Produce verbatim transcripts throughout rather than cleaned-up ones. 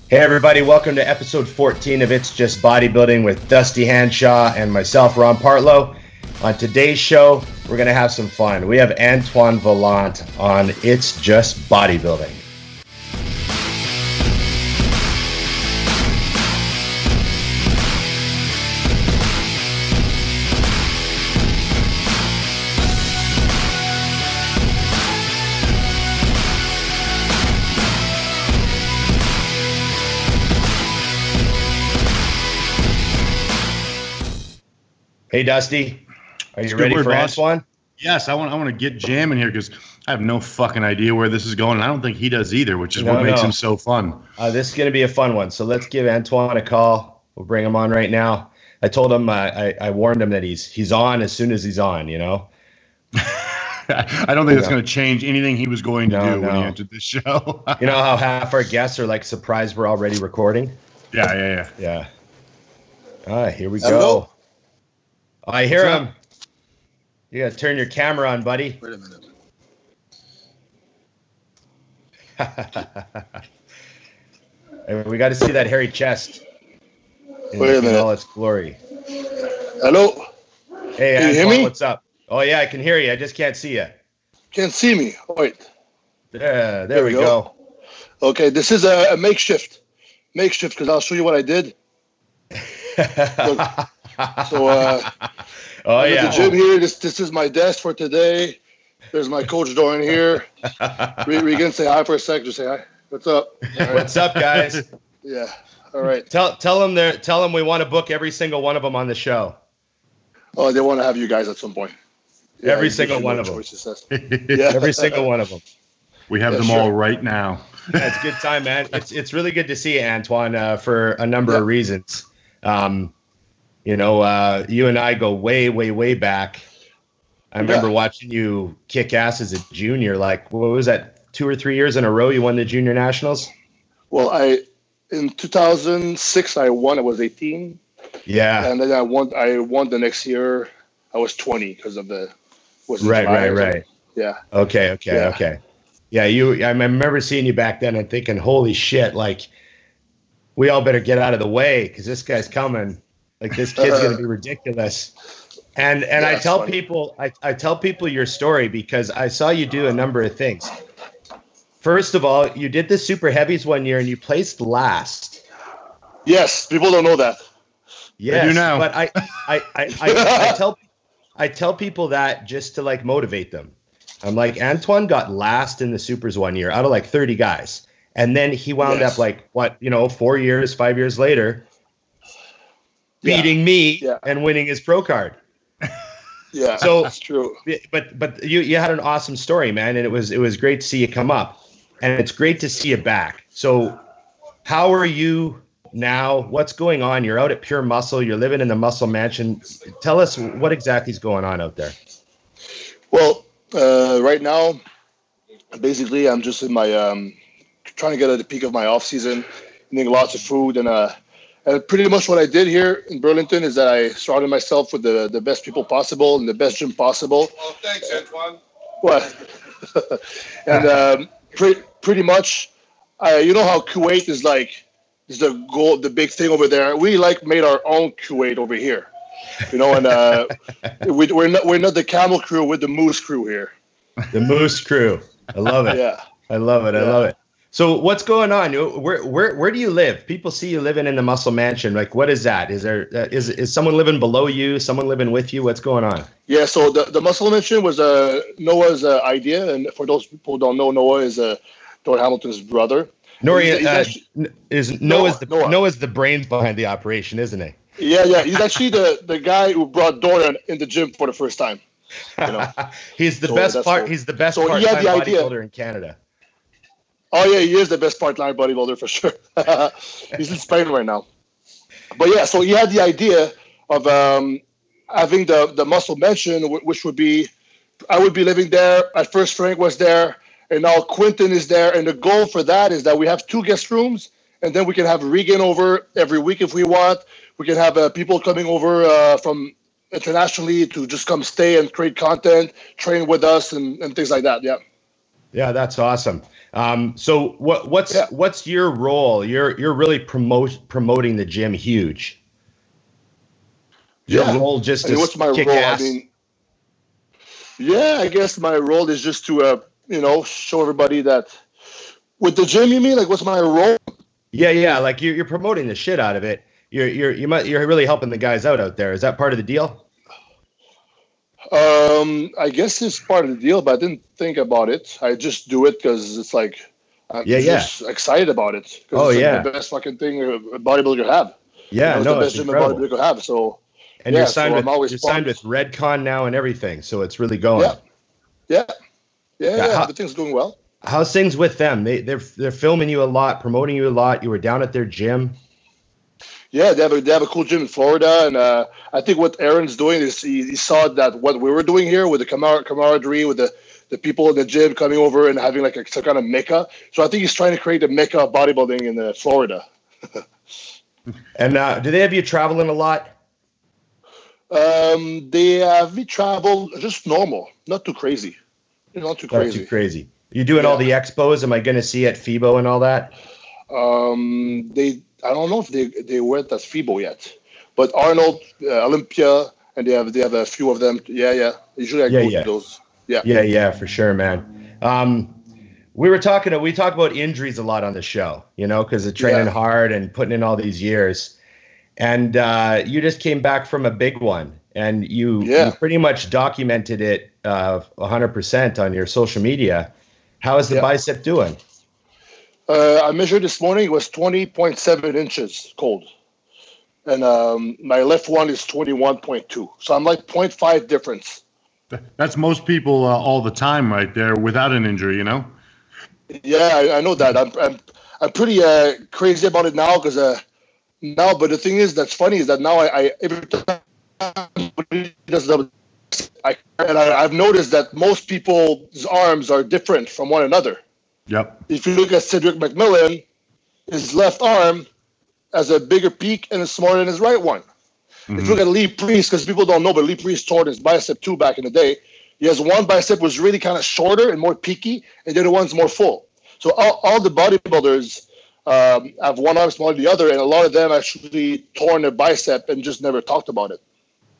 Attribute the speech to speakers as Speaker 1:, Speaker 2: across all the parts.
Speaker 1: Hey everybody, welcome to episode fourteen of It's Just Bodybuilding with Dusty Hanshaw and myself, Ron Partlow. On today's show, we're going to have some fun. We have Antoine Valente on It's Just Bodybuilding. Hey Dusty, are you ready for Antoine?
Speaker 2: Yes, I want I want to get jamming here because I have no fucking idea where this is going, and I don't think he does either, which is no, what makes no. him so fun.
Speaker 1: Uh, this is going to be a fun one, so let's give Antoine a call. We'll bring him on right now. I told him, uh, I, I warned him that he's he's on as soon as he's on, you know?
Speaker 2: I don't think that's no. going to change anything he was going to no, do no. when he entered this show.
Speaker 1: You know how half our guests are like surprised we're already recording?
Speaker 2: Yeah, yeah, yeah.
Speaker 1: Yeah. All right, here we
Speaker 3: Hello.
Speaker 1: go. I hear What's him. Up? You gotta turn your camera on, buddy.
Speaker 3: Wait a minute.
Speaker 1: We got to see that hairy chest. In,
Speaker 3: Wait a minute.
Speaker 1: In all its glory.
Speaker 3: Hello.
Speaker 1: Hey,
Speaker 3: can you
Speaker 1: Antoine,
Speaker 3: hear me?
Speaker 1: What's up? Oh yeah, I can hear you. I just can't see you.
Speaker 3: Can't see me. Oh, wait.
Speaker 1: Yeah, there,
Speaker 3: there
Speaker 1: we
Speaker 3: we
Speaker 1: go.
Speaker 3: go. Okay, this is a, a makeshift. Makeshift, because I'll show you what I did. Look, so, uh,
Speaker 1: oh
Speaker 3: I'm
Speaker 1: yeah.
Speaker 3: at the gym here. This this is my desk for today. There's my coach Dorian here. Regan, say hi for a sec. Just say hi. What's up?
Speaker 1: Right. What's up, guys?
Speaker 3: Yeah. All right.
Speaker 1: Tell tell them there. Tell them we want to book every single one of them on the show.
Speaker 3: Oh, they want to have you guys at some point.
Speaker 1: Yeah, every single one of them.
Speaker 3: Yeah.
Speaker 1: Every single one of them.
Speaker 2: We have yeah, them sure. all right now.
Speaker 1: Yeah, it's a good time, man. It's it's really good to see you, Antoine, uh, for a number yeah. of reasons. Um, You know, uh, you and I go way, way, way back. I remember yeah. watching you kick ass as a junior. Like, what was that? Two or three years in a row, you won the junior nationals.
Speaker 3: Well, I in two thousand six I won. I was eighteen.
Speaker 1: Yeah,
Speaker 3: and then I won. I won the next year. I was twenty because of the. Was
Speaker 1: right, right, right.
Speaker 3: Yeah.
Speaker 1: Okay, okay, yeah. okay. Yeah, you. I remember seeing you back then and thinking, "Holy shit!" Like, we all better get out of the way because this guy's coming. Like this kid's gonna be ridiculous, and and yeah, I tell funny. people I, I tell people your story because I saw you do a number of things. First of all, you did the super heavies one year and you placed last.
Speaker 3: Yes, people don't know that.
Speaker 1: Yes,
Speaker 2: I do now.
Speaker 1: But I I, I, I I tell I tell people that just to like motivate them. I'm like, Antoine got last in the supers one year out of like thirty guys, and then he wound yes. up like what you know four years, five years later. Beating
Speaker 3: yeah.
Speaker 1: me
Speaker 3: yeah.
Speaker 1: and winning his pro card.
Speaker 3: Yeah,
Speaker 1: so
Speaker 3: that's true.
Speaker 1: But but you you had an awesome story, man, and it was it was great to see you come up, and it's great to see you back. So, how are you now? What's going on? You're out at Pure Muscle. You're living in the Muscle Mansion. Tell us what exactly is going on out there.
Speaker 3: Well, uh, right now, basically, I'm just in my um, trying to get at the peak of my off season, eating lots of food and uh. And pretty much what I did here in Burlington is that I surrounded myself with the, the best people possible and the best gym possible.
Speaker 4: Well, thanks, Antoine.
Speaker 3: What? and um, pre- pretty much, uh, you know how Kuwait is like, is the goal, the big thing over there. We like made our own Kuwait over here, you know. And uh, we, we're not we're not the Camel crew, we're the Moose crew here.
Speaker 1: The Moose crew. I love it.
Speaker 3: Yeah.
Speaker 1: I love it. I
Speaker 3: yeah.
Speaker 1: love it. So what's going on? Where where where do you live? People see you living in the Muscle Mansion. Like, what is that? Is there uh, is is someone living below you? Someone living with you? What's going on?
Speaker 3: Yeah. So the, the Muscle Mansion was uh, Noah's uh, idea, and for those people who don't know, Noah is uh, Noah Hamilton's brother.
Speaker 1: Noah
Speaker 3: he's, he's
Speaker 1: uh,
Speaker 3: actually,
Speaker 1: is Noah's
Speaker 3: Noah,
Speaker 1: the
Speaker 3: Noah.
Speaker 1: Noah's the brains behind the operation, isn't he?
Speaker 3: Yeah, yeah. He's actually the, the guy who brought Dorian in the gym for the first time. You know?
Speaker 1: he's the
Speaker 3: so
Speaker 1: best part.
Speaker 3: Cool.
Speaker 1: He's the best
Speaker 3: so
Speaker 1: part-time bodybuilder in Canada.
Speaker 3: Oh, yeah, he is the best part-time bodybuilder for sure. He's in Spain right now. But, yeah, so he had the idea of um, having the, the Muscle Mansion, which would be, I would be living there. At first, Frank was there, and now Quentin is there. And the goal for that is that we have two guest rooms, and then we can have Regan over every week if we want. We can have uh, people coming over uh, from internationally to just come stay and create content, train with us, and, and things like that, yeah.
Speaker 1: Yeah, that's awesome. Um, so what what's
Speaker 3: Yeah.
Speaker 1: what's your role? You're you're really promote promoting the gym huge. Your
Speaker 3: Yeah.
Speaker 1: role just
Speaker 3: I mean,
Speaker 1: to
Speaker 3: what's my
Speaker 1: kick
Speaker 3: role?
Speaker 1: ass.
Speaker 3: I mean, yeah, I guess my role is just to, uh, you know, show everybody that with the gym. You mean like what's my role?
Speaker 1: Yeah, yeah, like you're you're promoting the shit out of it. You're you're you might you're really helping the guys out out there. Is that part of the deal?
Speaker 3: Um, I guess it's part of the deal, but I didn't think about it. I just do it because it's like I'm
Speaker 1: Yeah, yeah.
Speaker 3: just excited about it. 'Cause
Speaker 1: Oh,
Speaker 3: it's like
Speaker 1: yeah.
Speaker 3: the best fucking thing a bodybuilder could have.
Speaker 1: Yeah,
Speaker 3: You know, it's
Speaker 1: no,
Speaker 3: the
Speaker 1: it's
Speaker 3: best gym a
Speaker 1: incredible.
Speaker 3: bodybuilder could have. So
Speaker 1: And
Speaker 3: yeah,
Speaker 1: you're signed
Speaker 3: so
Speaker 1: with
Speaker 3: I'm always
Speaker 1: you're signed
Speaker 3: pumped.
Speaker 1: with Redcon now and everything, so it's really going.
Speaker 3: Yeah. yeah, yeah,
Speaker 1: Yeah,
Speaker 3: yeah.
Speaker 1: how-
Speaker 3: Everything's going well.
Speaker 1: How's things with them? They they're they're filming you a lot, promoting you a lot. You were down at their gym.
Speaker 3: Yeah, they have a they have a cool gym in Florida, and uh, I think what Aaron's doing is he, he saw that what we were doing here with the camar- camaraderie, with the, the people in the gym coming over and having like a, some kind of mecca. So I think he's trying to create a mecca of bodybuilding in uh, Florida.
Speaker 1: And uh, do they have you traveling a lot?
Speaker 3: Um, they have me travel just normal, not too crazy, you know, not too
Speaker 1: Not
Speaker 3: crazy.
Speaker 1: too crazy. You doing all the
Speaker 3: Yeah.
Speaker 1: expos? Am I going to see at FIBO and all that?
Speaker 3: Um, they I don't know if they they weren't at FIBO yet, but Arnold, uh, Olympia, and they have they have a few of them. Yeah, yeah. Usually I
Speaker 1: Yeah,
Speaker 3: go
Speaker 1: yeah.
Speaker 3: to those. Yeah.
Speaker 1: Yeah, yeah, for sure, man. Um, we were talking. We talk about injuries a lot on the show, you know, because of training
Speaker 3: Yeah.
Speaker 1: hard and putting in all these years. And uh, you just came back from a big one, and you,
Speaker 3: Yeah.
Speaker 1: you pretty much documented it uh, one hundred percent on your social media. How is the
Speaker 3: Yeah.
Speaker 1: bicep doing?
Speaker 3: Uh, I measured this morning. It was twenty point seven inches cold, and um, my left one is twenty-one point two. So I'm like zero point five difference.
Speaker 2: That's most people uh, all the time right there without an injury, you know?
Speaker 3: Yeah, I, I know that. I'm I'm I'm pretty uh, crazy about it now because uh, now. But the thing is, that's funny is that now I, I every time somebody does the I and I, I've noticed that most people's arms are different from one another.
Speaker 2: Yep.
Speaker 3: If you look at Cedric McMillan, his left arm has a bigger peak and is smaller than his right one. If you look at Lee Priest, because people don't know, but Lee Priest tore his bicep too back in the day. He has one bicep was really kind of shorter and more peaky, and the other one's more full. So all, all the bodybuilders um, have one arm smaller than the other, and a lot of them actually torn their bicep and just never talked about it.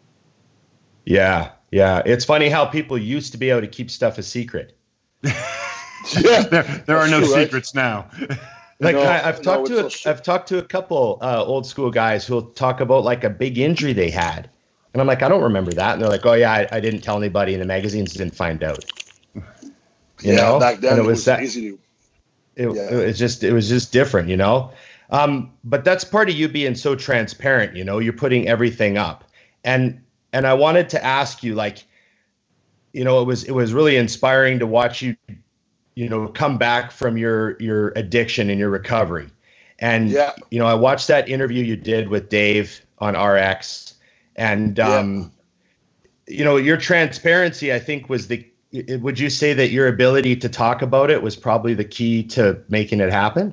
Speaker 1: Yeah, yeah. It's funny how people used to be able to keep stuff a secret.
Speaker 3: Yeah,
Speaker 2: There, there are
Speaker 3: That's
Speaker 2: no
Speaker 3: true, right?
Speaker 2: secrets now.
Speaker 1: Like
Speaker 3: No,
Speaker 1: I, I've
Speaker 3: no,
Speaker 1: talked
Speaker 3: it's
Speaker 1: to
Speaker 3: so
Speaker 1: a,
Speaker 3: true.
Speaker 1: I've talked to a couple uh, old school guys who'll talk about like a big injury they had, and I'm like, I don't remember that, and they're like, oh yeah, I, I didn't tell anybody, and the magazines didn't find out. You
Speaker 3: yeah,
Speaker 1: know,
Speaker 3: back then
Speaker 1: and
Speaker 3: it
Speaker 1: it
Speaker 3: was,
Speaker 1: was that.
Speaker 3: easy to.
Speaker 1: It,
Speaker 3: Yeah.
Speaker 1: it was just it was just different, you know. Um, but that's part of you being so transparent, you know. You're putting everything up, and and I wanted to ask you, like, you know, it was it was really inspiring to watch you, you know, come back from your your addiction and your recovery. And
Speaker 3: Yeah.
Speaker 1: you know, I watched that interview you did with Dave on R X, and um, you know, your transparency, I think, was the. it- Would you say that your ability to talk about it was probably the key to making it happen?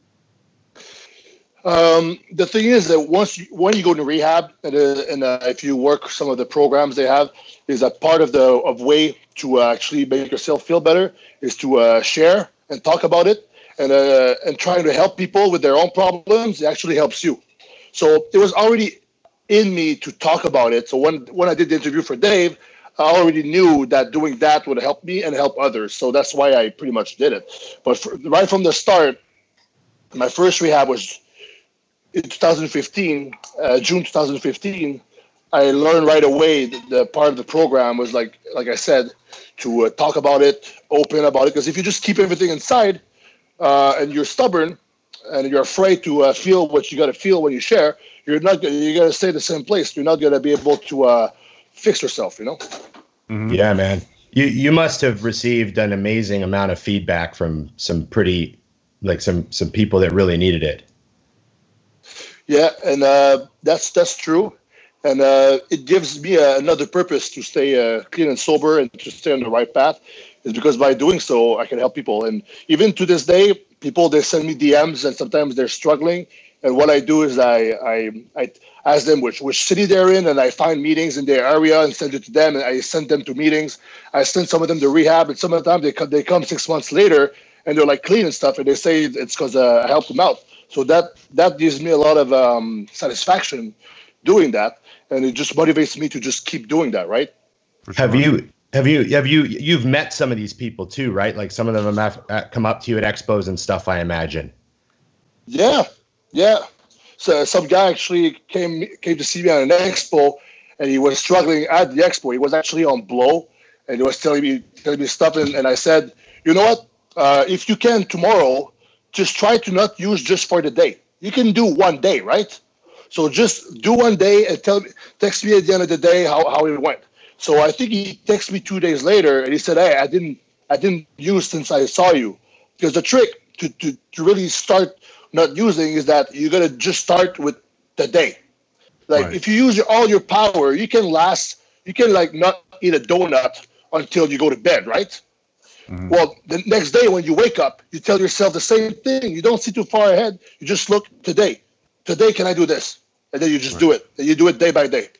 Speaker 3: Um, the thing is that once you, when you go to rehab and, uh, and uh, if you work some of the programs they have, is that part of the of way to uh, actually make yourself feel better is to uh, share and talk about it and uh, and trying to help people with their own problems. It actually helps you. So it was already in me to talk about it. So when when I did the interview for Dave, I already knew that doing that would help me and help others. So that's why I pretty much did it. But for, right from the start, my first rehab was in two thousand fifteen, uh, June two thousand fifteen. I learned right away that the part of the program was like, like I said, to uh, talk about it, open about it. Because if you just keep everything inside uh, and you're stubborn and you're afraid to uh, feel what you got to feel when you share, you're not you're gonna stay in the same place. You're not gonna be able to uh, fix yourself. You know.
Speaker 2: Mhm.
Speaker 1: Yeah, man. You you must have received an amazing amount of feedback from some pretty, like some some people that really needed it.
Speaker 3: Yeah, and uh, that's that's true, and uh, it gives me uh, another purpose to stay uh, clean and sober and to stay on the right path. Is because by doing so, I can help people, and even to this day, people they send me D Ms, and sometimes they're struggling, And what I do is I I, I ask them which which city they're in, and I find meetings in their area and send it to them, and I send them to meetings. I send some of them to rehab, and some of the time they come they come six months later and they're like clean and stuff, and they say it's because uh, I helped them out. So that that gives me a lot of um, satisfaction doing that, and it just motivates me to just keep doing that. Right?
Speaker 1: Sure. Have you have you have you you've met some of these people too, right? Like some of them have come up to you at expos and stuff, I imagine.
Speaker 3: Yeah. Yeah, so some guy actually came came to see me at an expo, and he was struggling at the expo. He was actually on blow, and he was telling me telling me stuff. And, and I said, you know what? Uh, if you can tomorrow, just try to not use just for the day. You can do one day, right? So just do one day and tell me, text me at the end of the day how, how it went. So I think he texted me two days later, and he said, hey, I didn't I didn't use since I saw you. Because the trick to to, to really start not using is that you got to just start with the day. Like right. If you use your, all your power, you can last, you can like not eat a donut until you go to bed, right? Mm-hmm. Well, the next day when you wake up, you tell yourself the same thing. You don't see too far ahead. You just look today. Today, can I do this? And then you just right. do it. And you do it day by day.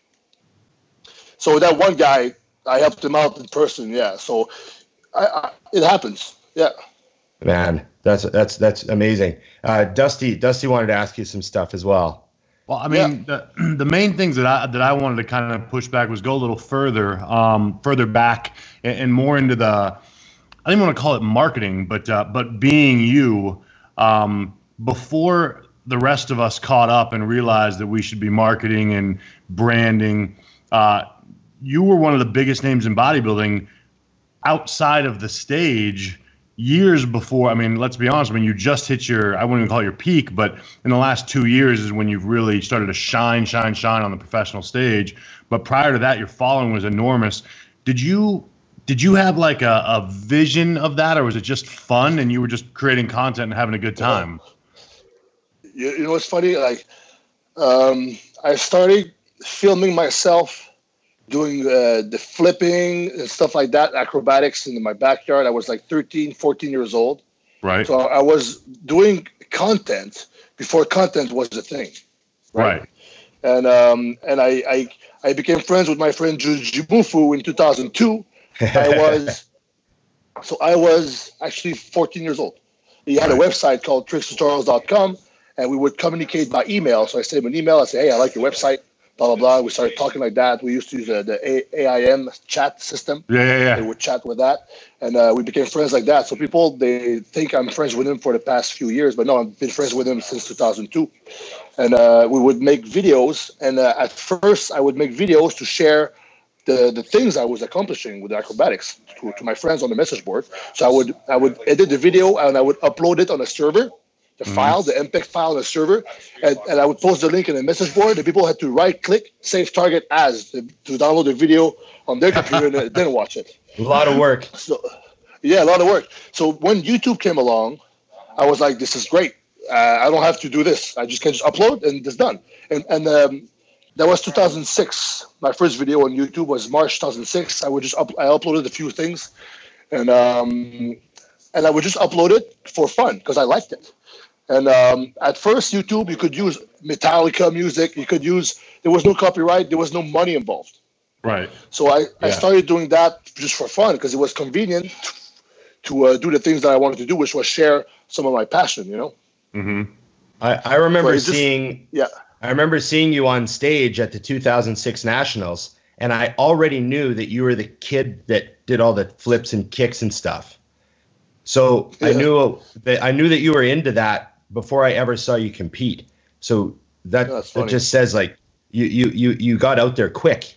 Speaker 3: So that one guy, I helped him out in person. Yeah. So I, I, it happens. Yeah.
Speaker 1: Man, that's that's that's amazing. Uh, Dusty, Dusty wanted to ask you some stuff as well.
Speaker 2: Well, I mean, yeah. the the main things that I that I wanted to kind of push back was go a little further, um, further back, and, and more into the. I don't even want to call it marketing, but uh, but being you, um, before the rest of us caught up and realized that we should be marketing and branding. Uh, you were one of the biggest names in bodybuilding outside of the stage. Years before, I mean, let's be honest, I mean, you just hit your, I wouldn't even call it your peak, but in the last two years is when you've really started to shine, shine, shine on the professional stage. But prior to that, your following was enormous. Did you, did you have like a, a vision of that, or was it just fun and you were just creating content and having a good time?
Speaker 3: You, you know, what's funny? Like, um, I started filming myself doing uh, the flipping and stuff like that, acrobatics in my backyard. I was like thirteen, fourteen years old.
Speaker 2: Right.
Speaker 3: So I was doing content before content was a thing.
Speaker 2: Right. right.
Speaker 3: And um, and I, I I became friends with my friend Jujimufu in two thousand two. I was so I was actually fourteen years old. He had a website called tricks tutorials dot com, and we would communicate by email. So I sent him an email. I said, hey, I like your website. Blah, blah, blah. We started talking like that. We used to use uh, the A I M chat system.
Speaker 2: Yeah, yeah, yeah.
Speaker 3: They would chat with that. And uh, we became friends like that. So people, they think I'm friends with him for the past few years. But no, I've been friends with him since two thousand two. And uh, we would make videos. And uh, at first, I would make videos to share the, the things I was accomplishing with acrobatics to, to my friends on the message board. So I would I would edit the video and I would upload it on a server. The mm-hmm. file, the M P E G file on the server, and, and I would post the link in the message board. The people had to right-click, save target as, to, to download the video on their computer and then watch it.
Speaker 1: A lot of work.
Speaker 3: So, yeah, a lot of work. So when YouTube came along, I was like, this is great. Uh, I don't have to do this. I just can just upload and it's done. And, and um, that was two thousand six. My first video on YouTube was March two thousand six. I would just up, I uploaded a few things, and um, and I would just upload it for fun because I liked it. And um, at first, YouTube, you could use Metallica music. You could use, there was no copyright. There was no money involved.
Speaker 2: Right.
Speaker 3: So I,
Speaker 1: yeah.
Speaker 3: I started doing that just for fun because it was convenient to uh, do the things that I wanted to do, which was share some of my passion, you know?
Speaker 1: Mm-hmm. I, I remember
Speaker 3: so just,
Speaker 1: seeing,
Speaker 3: yeah.
Speaker 1: I remember seeing you on stage at the two thousand six Nationals, and I already knew that you were the kid that did all the flips and kicks and stuff. So yeah. I knew that I knew that you were into that before I ever saw you compete. So that that just says like you you you you got out there quick.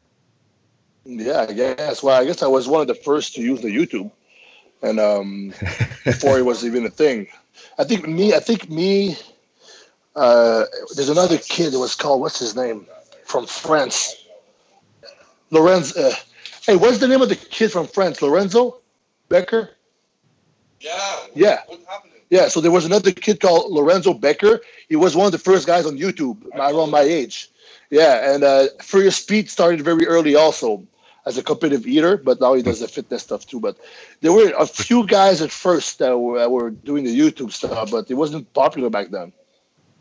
Speaker 3: Yeah, I guess. Well, I guess I was one of the first to use the YouTube, and um, before it was even a thing. I think me. I think me. Uh, there's another kid that was called, what's his name, from France. Lorenzo. Uh, hey, what's the name of the kid from France? Lorenzo Becker.
Speaker 4: Yeah.
Speaker 3: Yeah.
Speaker 4: What happened?
Speaker 3: Yeah, so there was another kid called Lorenzo Becker. He was one of the first guys on YouTube around my age. Yeah, and uh, Furious Pete started very early also as a competitive eater, but now he does the fitness stuff too. But there were a few guys at first that were, that were doing the YouTube stuff, but it wasn't popular back then.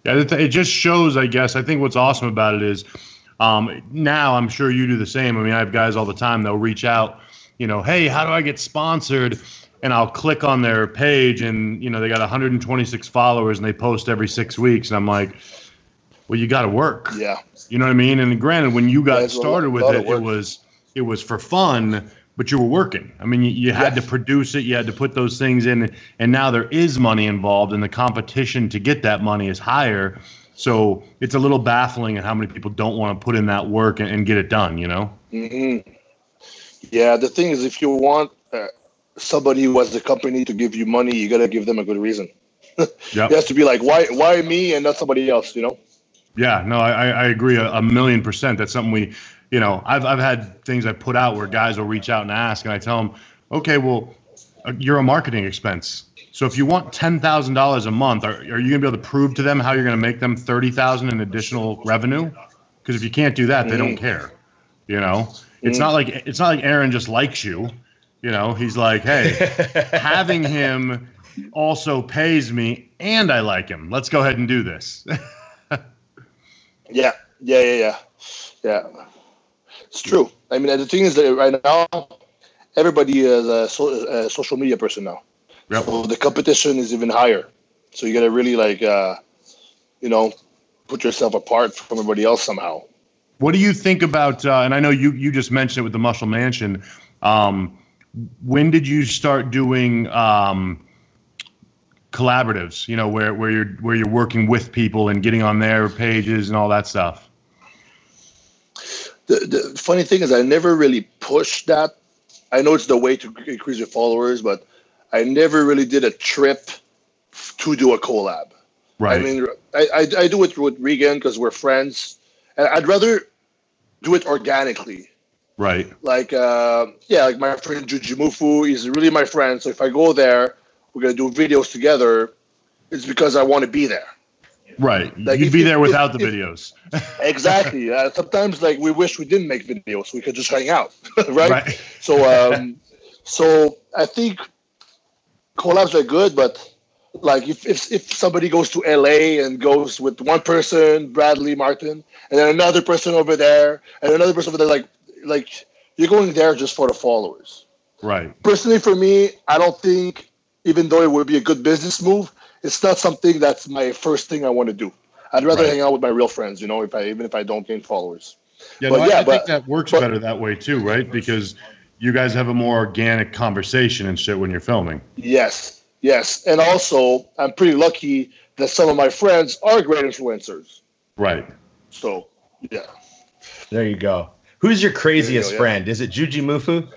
Speaker 2: Yeah, it, it just shows, I guess. I think what's awesome about it is um, now I'm sure you do the same. I mean, I have guys all the time. They'll reach out, you know, hey, how do I get sponsored? And I'll click on their page and, you know, they got one hundred twenty-six followers and they post every six weeks. And I'm like, well, you got to work.
Speaker 3: Yeah.
Speaker 2: You know what I mean? And granted, when you got
Speaker 3: Yeah,
Speaker 2: started with it, it was it was for fun, but you were working. I mean, you, you had
Speaker 3: Yes.
Speaker 2: to produce it. You had to put those things in. And now there is money involved and the competition to get that money is higher. So it's a little baffling at how many people don't want to put in that work and, and get it done, you know?
Speaker 3: Mm-hmm. Yeah, the thing is, if you want uh, somebody who has the company to give you money, you got to give them a good reason.
Speaker 2: Yep.
Speaker 3: It has to be like, why why me and not somebody else, you know?
Speaker 2: Yeah, no, I, I agree a, a million percent. That's something we, you know, I've I've had things I put out where guys will reach out and ask, and I tell them, okay, well, uh, you're a marketing expense. So if you want ten thousand dollars a month, are, are you gonna be able to prove to them how you're gonna make them thirty thousand in additional revenue? Because if you can't do that, they
Speaker 3: Mm.
Speaker 2: don't care. You know, it's
Speaker 3: Mm.
Speaker 2: not like it's not like Aaron just likes you. You know, he's like, hey, having him also pays me, and I like him. Let's go ahead and do this.
Speaker 3: Yeah, yeah, yeah, yeah, yeah. It's true. I mean, the thing is that right now, everybody is a, so, a social media person now.
Speaker 2: Yep.
Speaker 3: So the competition is even higher. So you got to really like, uh, you know, put yourself apart from everybody else somehow.
Speaker 2: What do you think about? Uh, and I know you you just mentioned it with the Muscle Mansion. Um, when did you start doing um, collaboratives? You know, where where you're where you're working with people and getting on their pages and all that stuff.
Speaker 3: The, the funny thing is, I never really pushed that. I know it's the way to increase your followers, but I never really did a trip to do a collab.
Speaker 2: Right.
Speaker 3: I mean, I, I, I do it with Regan because we're friends, and I'd rather do it organically.
Speaker 2: Right.
Speaker 3: Like, uh, yeah, like my friend Jujimufu is really my friend. So if I go there, we're gonna do videos together. It's because I want to be there.
Speaker 2: Right.
Speaker 3: Like,
Speaker 2: You'd
Speaker 3: if-
Speaker 2: be
Speaker 3: if-
Speaker 2: there without
Speaker 3: if-
Speaker 2: the
Speaker 3: if-
Speaker 2: videos.
Speaker 3: Exactly. Uh, sometimes, like, we wish we didn't make videos. We could just hang out, right?
Speaker 2: Right.
Speaker 3: So, um, so I think collabs are good, but like if, if if somebody goes to L A and goes with one person, Bradley Martin, and then another person over there, and another person over there, like like you're going there just for the followers.
Speaker 2: Right.
Speaker 3: Personally, for me, I don't think, even though it would be a good business move, it's not something that's my first thing I want to do. I'd rather
Speaker 2: Right.
Speaker 3: hang out with my real friends, you know, if I even if I don't gain followers.
Speaker 2: Yeah,
Speaker 3: But
Speaker 2: no, I-
Speaker 3: yeah,
Speaker 2: I, think
Speaker 3: but-
Speaker 2: that works
Speaker 3: but-
Speaker 2: better that way too, right? Because you guys have a more organic conversation and shit when you're filming.
Speaker 3: Yes, yes. And also, I'm pretty lucky that some of my friends are great influencers.
Speaker 2: Right.
Speaker 3: So, yeah.
Speaker 1: There you go. Who's your craziest
Speaker 3: There you go, yeah.
Speaker 1: friend? Is it Juji Mufu?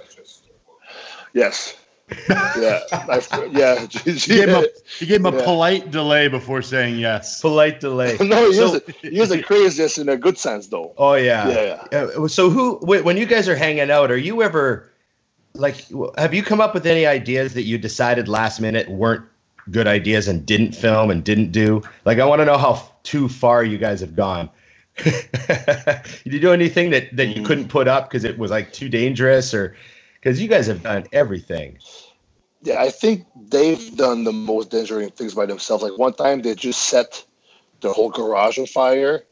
Speaker 3: Yes. Yeah. I, yeah.
Speaker 2: You gave him a, you gave him a
Speaker 3: Yeah.
Speaker 2: polite delay before saying yes.
Speaker 1: Polite delay.
Speaker 3: no, he
Speaker 1: So-
Speaker 3: is a, he is a craziest in a good sense, though.
Speaker 1: Oh yeah.
Speaker 3: Yeah,
Speaker 1: Uh, So who? wh- When you guys are hanging out, are you ever like? w- Have you come up with any ideas that you decided last minute weren't good ideas and didn't film and didn't do? Like, I want to know how f- too far you guys have gone. Did you do anything that that you
Speaker 3: Mm.
Speaker 1: couldn't put up because it was like too dangerous, or because you guys have done everything?
Speaker 3: Yeah, I think they've done the most dangerous things by themselves. Like one time, they just set the whole garage on fire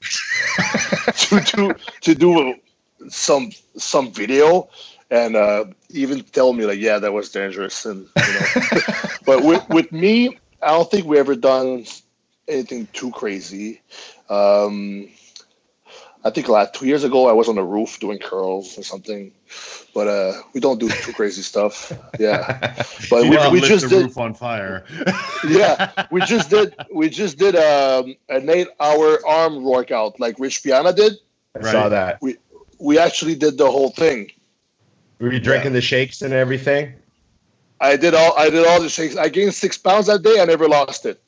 Speaker 3: to do to do some some video, and uh, even tell me like, yeah, that was dangerous. And you know, but with with me, I don't think we ever done anything too crazy. Um, I think like two years ago, I was on the roof doing curls or something, but uh, we don't do too crazy stuff. Yeah, but
Speaker 2: You
Speaker 3: we,
Speaker 2: didn't
Speaker 3: we
Speaker 2: lit
Speaker 3: just
Speaker 2: the
Speaker 3: did.
Speaker 2: roof on fire.
Speaker 3: Yeah, we just did. We just did um, an eight-hour arm workout like Rich Piana did.
Speaker 1: I
Speaker 2: Right.
Speaker 1: saw that.
Speaker 3: We actually did the whole thing.
Speaker 1: Were you drinking the shakes and everything?
Speaker 3: I did all. I did all the shakes. I gained six pounds that day. I never lost it.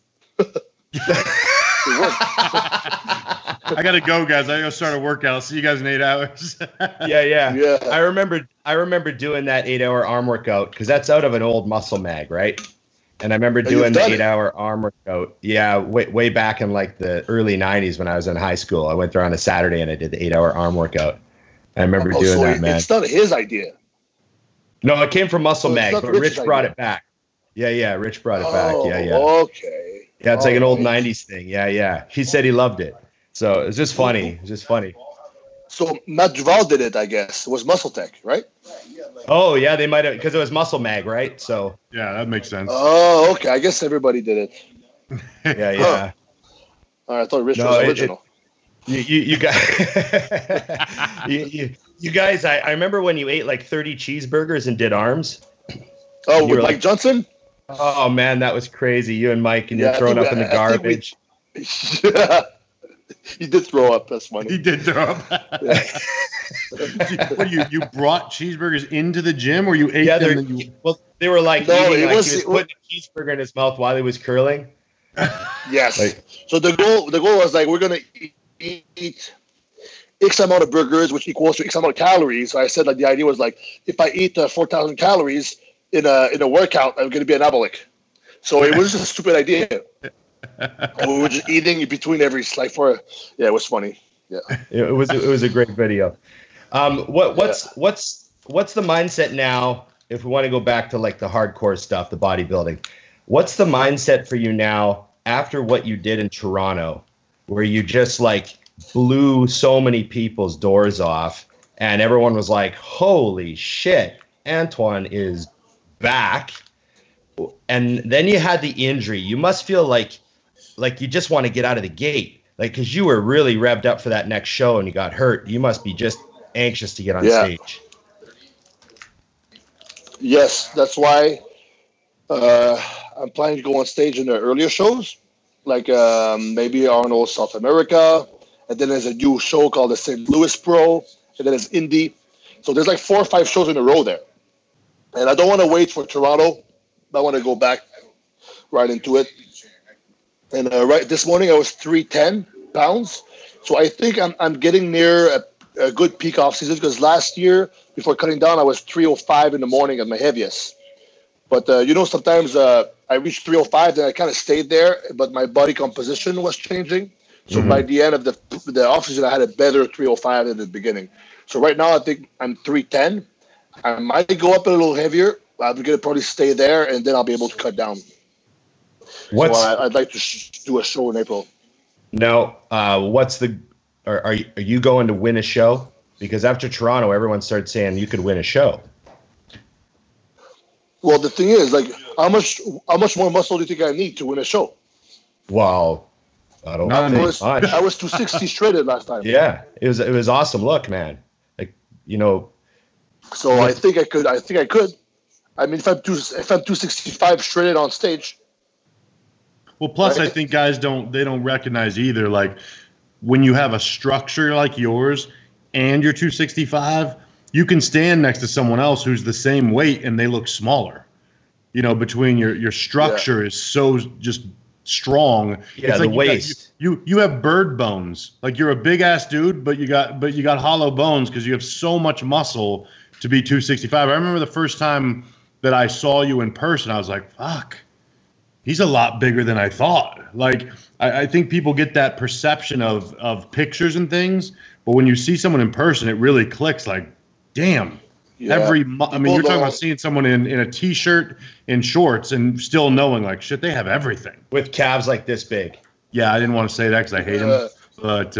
Speaker 3: It worked.
Speaker 2: I gotta go, guys. I gotta start a workout. I'll see you guys in eight hours.
Speaker 1: Yeah, yeah.
Speaker 3: Yeah.
Speaker 1: I remember I remember doing that eight hour arm workout because that's out of an old muscle mag, right? And I remember
Speaker 3: you've
Speaker 1: doing the
Speaker 3: done it.
Speaker 1: eight hour arm workout. Yeah, way way back in like the early nineties when I was in high school. I went there on a Saturday and I did the eight hour arm workout. I remember
Speaker 3: Oh,
Speaker 1: doing
Speaker 3: so
Speaker 1: that, man.
Speaker 3: it's not his idea.
Speaker 1: No, it came from Muscle
Speaker 3: so it's
Speaker 1: Mag,
Speaker 3: not
Speaker 1: but
Speaker 3: Rich's
Speaker 1: Rich brought
Speaker 3: idea.
Speaker 1: it back. Yeah, yeah, Rich brought it back.
Speaker 3: Oh,
Speaker 1: Yeah, yeah.
Speaker 3: Okay.
Speaker 1: Yeah, it's
Speaker 3: Oh,
Speaker 1: like an old
Speaker 3: nice.
Speaker 1: nineties thing. Yeah, yeah. He said he loved it. So it's just funny. It's just funny.
Speaker 3: So Matt Duval did it, I guess. It was Muscle Tech, right?
Speaker 1: Oh, yeah, they might have, because it was Muscle Mag, right? So,
Speaker 2: Yeah, that makes sense.
Speaker 3: Oh, okay. I guess everybody did it.
Speaker 1: yeah, yeah.
Speaker 3: All right, I thought Rich
Speaker 1: No,
Speaker 3: was
Speaker 1: it-
Speaker 3: original.
Speaker 1: You, you, you guys, you, you, you guys, I, I remember when you ate like thirty cheeseburgers and did arms.
Speaker 3: oh,
Speaker 1: you
Speaker 3: with
Speaker 1: were
Speaker 3: Mike
Speaker 1: like-
Speaker 3: Johnson?
Speaker 1: Oh, man, that was crazy. You and Mike, and
Speaker 3: Yeah,
Speaker 1: you're
Speaker 3: I
Speaker 1: thrown
Speaker 3: think
Speaker 1: up in
Speaker 3: we-
Speaker 1: the
Speaker 3: I think we-
Speaker 1: garbage.
Speaker 3: He did throw up. That's funny.
Speaker 2: He did throw up. what, you you brought cheeseburgers into the gym, or you ate
Speaker 1: Yeah,
Speaker 2: them?
Speaker 1: they're,
Speaker 2: And you,
Speaker 1: well, they were like,
Speaker 3: No,
Speaker 1: eating,
Speaker 3: it
Speaker 1: like
Speaker 3: was-
Speaker 1: he was
Speaker 3: it was-
Speaker 1: putting a cheeseburger in his mouth while he was curling.
Speaker 3: Yes.
Speaker 1: Like-
Speaker 3: so the goal, the goal was like we're gonna eat, eat X amount of burgers, which equals to X amount of calories. So I said like the idea was like if I eat uh, four thousand calories in a in a workout, I'm gonna be anabolic. So it was just a stupid idea. We were just eating in between every like for yeah, it was funny. Yeah.
Speaker 1: It it was it was a great video. Um, what what's what's what's the mindset now? If we want to go back to like the hardcore stuff, the bodybuilding, what's the mindset for you now after what you did in Toronto, where you just like blew so many people's doors off, and everyone was like, "Holy shit, Antoine is back!" And then you had the injury. You must feel like like you just want to get out of the gate. Like, because you were really revved up for that next show and you got hurt. You must be just anxious to get on
Speaker 3: Yeah.
Speaker 1: stage.
Speaker 3: Yes, that's why uh, I'm planning to go on stage in the earlier shows, like um, maybe Arnold South America, and then there's a new show called the Saint Louis Pro, and then there's Indy. So there's like four or five shows in a row there, and I don't want to wait for Toronto. I want to go back right into it. And uh, right this morning I was three ten pounds, so I think I'm I'm getting near a, a good peak off season because last year before cutting down I was three oh five in the morning at my heaviest. But uh, you know sometimes uh, I reached three oh five, then I kind of stayed there, but my body composition was changing. So
Speaker 1: Mhm.
Speaker 3: by the end of the the off season I had a better three oh five than the beginning. So right now I think I'm three ten. I might go up a little heavier. I'm gonna probably stay there, and then I'll be able to cut down.
Speaker 1: What's
Speaker 3: So I, I'd like to sh- do a show in April.
Speaker 1: no? Uh, what's the? Are are you, are you going to win a show? Because after Toronto, everyone started saying you could win a show.
Speaker 3: Well, the thing is, like, how much how much more muscle do you think I need to win a show?
Speaker 1: Wow, I don't
Speaker 2: None.
Speaker 3: I
Speaker 1: think
Speaker 3: was
Speaker 1: much.
Speaker 3: I was two sixty shredded last time.
Speaker 1: Yeah, it was it was awesome. Look, man, like you know,
Speaker 3: So I think I could. I think I could. I mean, if I'm two if I'm two sixty five shredded on stage,
Speaker 2: well, plus I
Speaker 3: Right.
Speaker 2: think guys don't they don't recognize either. Like when you have a structure like yours and you're two sixty-five, you can stand next to someone else who's the same weight and they look smaller. You know, between your your structure is so just strong.
Speaker 1: Yeah,
Speaker 2: It's
Speaker 1: the
Speaker 2: like you got-
Speaker 1: waist.
Speaker 2: you, you you have bird bones. Like you're a big ass dude, but you got but you got hollow bones because you have so much muscle to be two sixty-five. I remember the first time that I saw you in person, I was like, fuck. He's a lot bigger than I thought. Like, I, I think people get that perception of of pictures and things, but when you see someone in person, it really clicks. Like, damn,
Speaker 3: yeah.
Speaker 2: every. mu- I mean,
Speaker 3: People
Speaker 2: you're talking about
Speaker 3: don't-
Speaker 2: seeing someone in in a t-shirt, in shorts, and still knowing like, shit, they have everything.
Speaker 1: with calves like this big.
Speaker 2: Yeah, I didn't want to say that because I hate him,
Speaker 3: Uh,
Speaker 2: but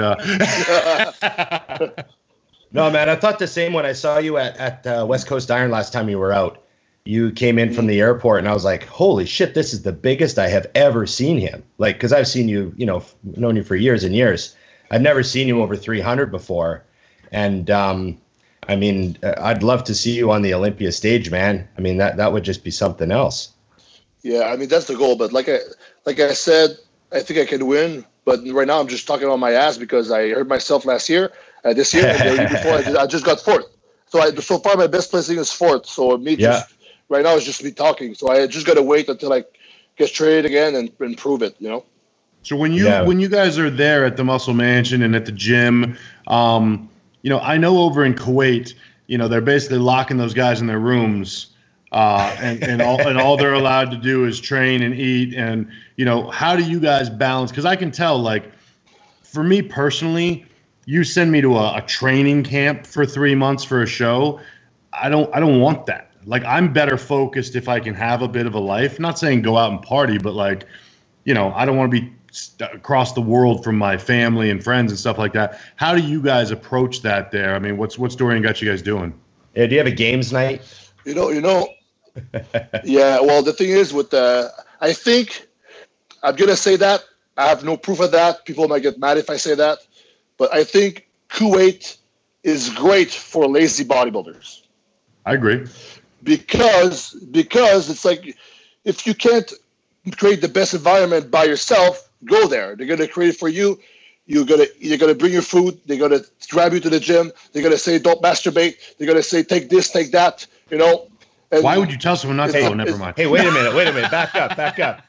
Speaker 2: uh,
Speaker 1: No, man, I thought the same when I saw you at at uh, West Coast Iron last time you were out. You came in from the airport, and I was like, "Holy shit, this is the biggest I have ever seen him." Like, because I've seen you, you know, f- known you for years and years. I've never seen you over three hundred before, and um, I mean, uh, I'd love to see you on the Olympia stage, man. I mean, that that would just be something else.
Speaker 3: Yeah, I mean that's the goal. But like I like I said, I think I can win. But right now I'm just talking on my ass because I hurt myself last year, uh, this year, and the year before I, did, I just got fourth. So I, so far my best placing is fourth. So me
Speaker 1: Yeah.
Speaker 3: just right now it's just me talking. So I just got to wait until I get traded again and, and prove it. You know.
Speaker 2: So when you
Speaker 1: Yeah.
Speaker 2: when you guys are there at the Muscle Mansion and at the gym, um, you know, I know over in Kuwait, you know, they're basically locking those guys in their rooms, uh, and and all and all they're allowed to do is train and eat. And you know, how do you guys balance? Because I can tell, like, for me personally, you send me to a, a training camp for three months for a show. I don't I don't want that. Like, I'm better focused if I can have a bit of a life. Not saying go out and party, but like, you know, I don't want to be st- across the world from my family and friends and stuff like that. How do you guys approach that there? I mean, what's what's Dorian got you guys doing?
Speaker 1: Yeah, do you have a games night?
Speaker 3: You know, you know. Yeah. Well, the thing is, with the, I think I'm gonna say that I have no proof of that. People might get mad if I say that, but I think Kuwait is great for lazy bodybuilders.
Speaker 2: I agree.
Speaker 3: Because because it's like, if you can't create the best environment by yourself, go there. They're gonna create it for you. You're gonna you're gonna bring your food. They're gonna grab you to the gym. They're gonna say don't masturbate. They're gonna say take this, take that. You know. And
Speaker 2: why would you tell someone not to? Oh, never mind.
Speaker 1: Hey, wait a minute, wait a minute, back up, back up.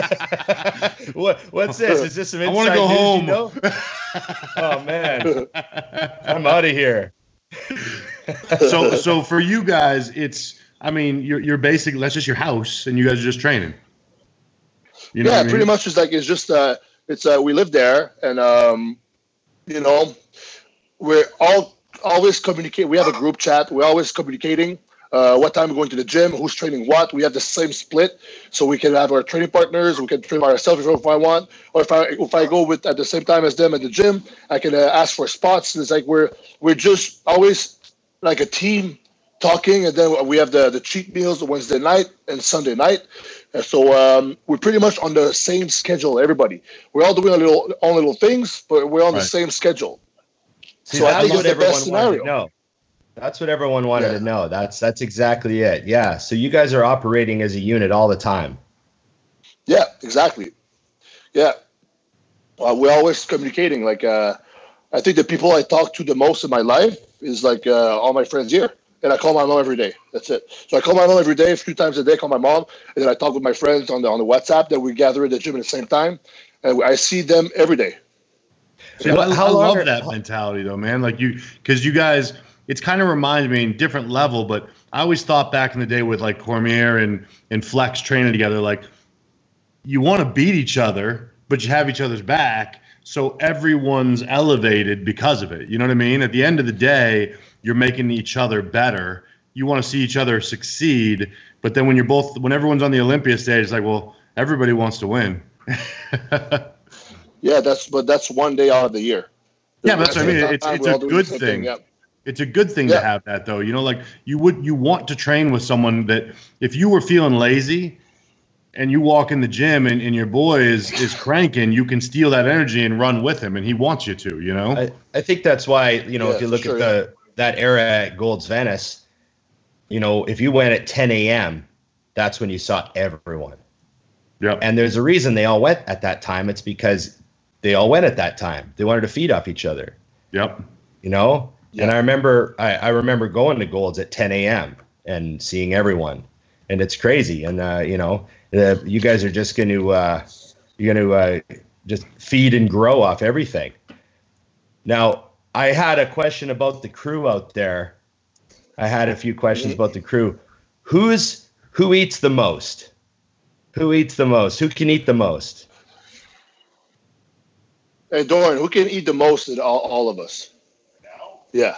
Speaker 1: what what's this? Is this some inside
Speaker 2: I want to go
Speaker 1: news,
Speaker 2: home.
Speaker 1: You know? Oh man, I'm out of here.
Speaker 2: so so for you guys, it's I mean you're you're basically that's just your house and you guys are just training. You know
Speaker 3: yeah,
Speaker 2: what I mean?
Speaker 3: pretty much. It's like it's just uh, it's uh, we live there and um, you know, we're all always communicate. We have a group chat. We're always communicating. Uh, what time we're going to the gym, who's training what. We have the same split, so we can have our training partners. We can train by ourselves if I want, or if I if I go with at the same time as them at the gym, I can uh, ask for spots. It's like we're we're just always like a team talking, and then we have the the cheat meals Wednesday night and Sunday night. And so um, we're pretty much on the same schedule. Everybody, we're all doing a little own little things, but we're on
Speaker 2: right.
Speaker 3: the same schedule.
Speaker 1: See,
Speaker 3: so I
Speaker 1: that's
Speaker 3: think
Speaker 1: what
Speaker 3: it's the
Speaker 1: everyone
Speaker 3: best
Speaker 1: wanted
Speaker 3: scenario.
Speaker 1: to know. That's what everyone wanted
Speaker 3: Yeah.
Speaker 1: to know. That's that's exactly it. Yeah. So you guys are operating as a unit all the time.
Speaker 3: Yeah, exactly. Yeah. Uh, we're always communicating. Like, uh, I think the people I talk to the most in my life is like uh, all my friends here. And I call my mom every day. That's it. So I call my mom every day, a few times a day, I call my mom. And then I talk with my friends on the on the WhatsApp. Then we gather at the gym at the same time. And I see them every day.
Speaker 2: See,
Speaker 1: Well,
Speaker 2: I,
Speaker 1: how
Speaker 2: I
Speaker 1: long
Speaker 2: love
Speaker 1: are-
Speaker 2: that mentality though, man. Like you, because you guys, it's kind of reminds me in different level, but I always thought back in the day with like Cormier and and Flex training together, like you want to beat each other, but you have each other's back, so everyone's elevated because of it. You know what I mean? At the end of the day, you're making each other better. You want to see each other succeed, but then when you're both, when everyone's on the Olympia stage, it's like, well, everybody wants to win.
Speaker 3: Yeah, that's but that's one day out of the year.
Speaker 2: Yeah, that's what I mean. It's it's
Speaker 3: We're all
Speaker 2: a
Speaker 3: doing
Speaker 2: good
Speaker 3: the same
Speaker 2: thing.
Speaker 3: Yeah.
Speaker 2: It's a good thing
Speaker 3: Yeah.
Speaker 2: to have that though. You know, like you would you want to train with someone that if you were feeling lazy and you walk in the gym and, and your boy is is cranking, you can steal that energy and run with him and he wants you to, you know?
Speaker 1: I, I think that's why, you know,
Speaker 3: Yeah,
Speaker 1: if you look
Speaker 3: sure,
Speaker 1: at the that era at Gold's Venice, you know, if you went at ten a.m., that's when you saw everyone.
Speaker 2: Yep.
Speaker 1: And there's a reason they all went at that time. It's because they all went at that time. They wanted to feed off each other,
Speaker 2: Yep.
Speaker 1: you know? And
Speaker 3: Yeah.
Speaker 1: I remember I, I remember going to Gold's at ten a.m. and seeing everyone. And it's crazy. And, uh, you know, uh, you guys are just going to uh, you're going to uh, just feed and grow off everything. Now, I had a question about the crew out there. I had a few questions about the crew. Who's who eats the most? Who eats the most? Who can eat the most?
Speaker 3: Hey, Doran, who can eat the most of all, all of us? Yeah.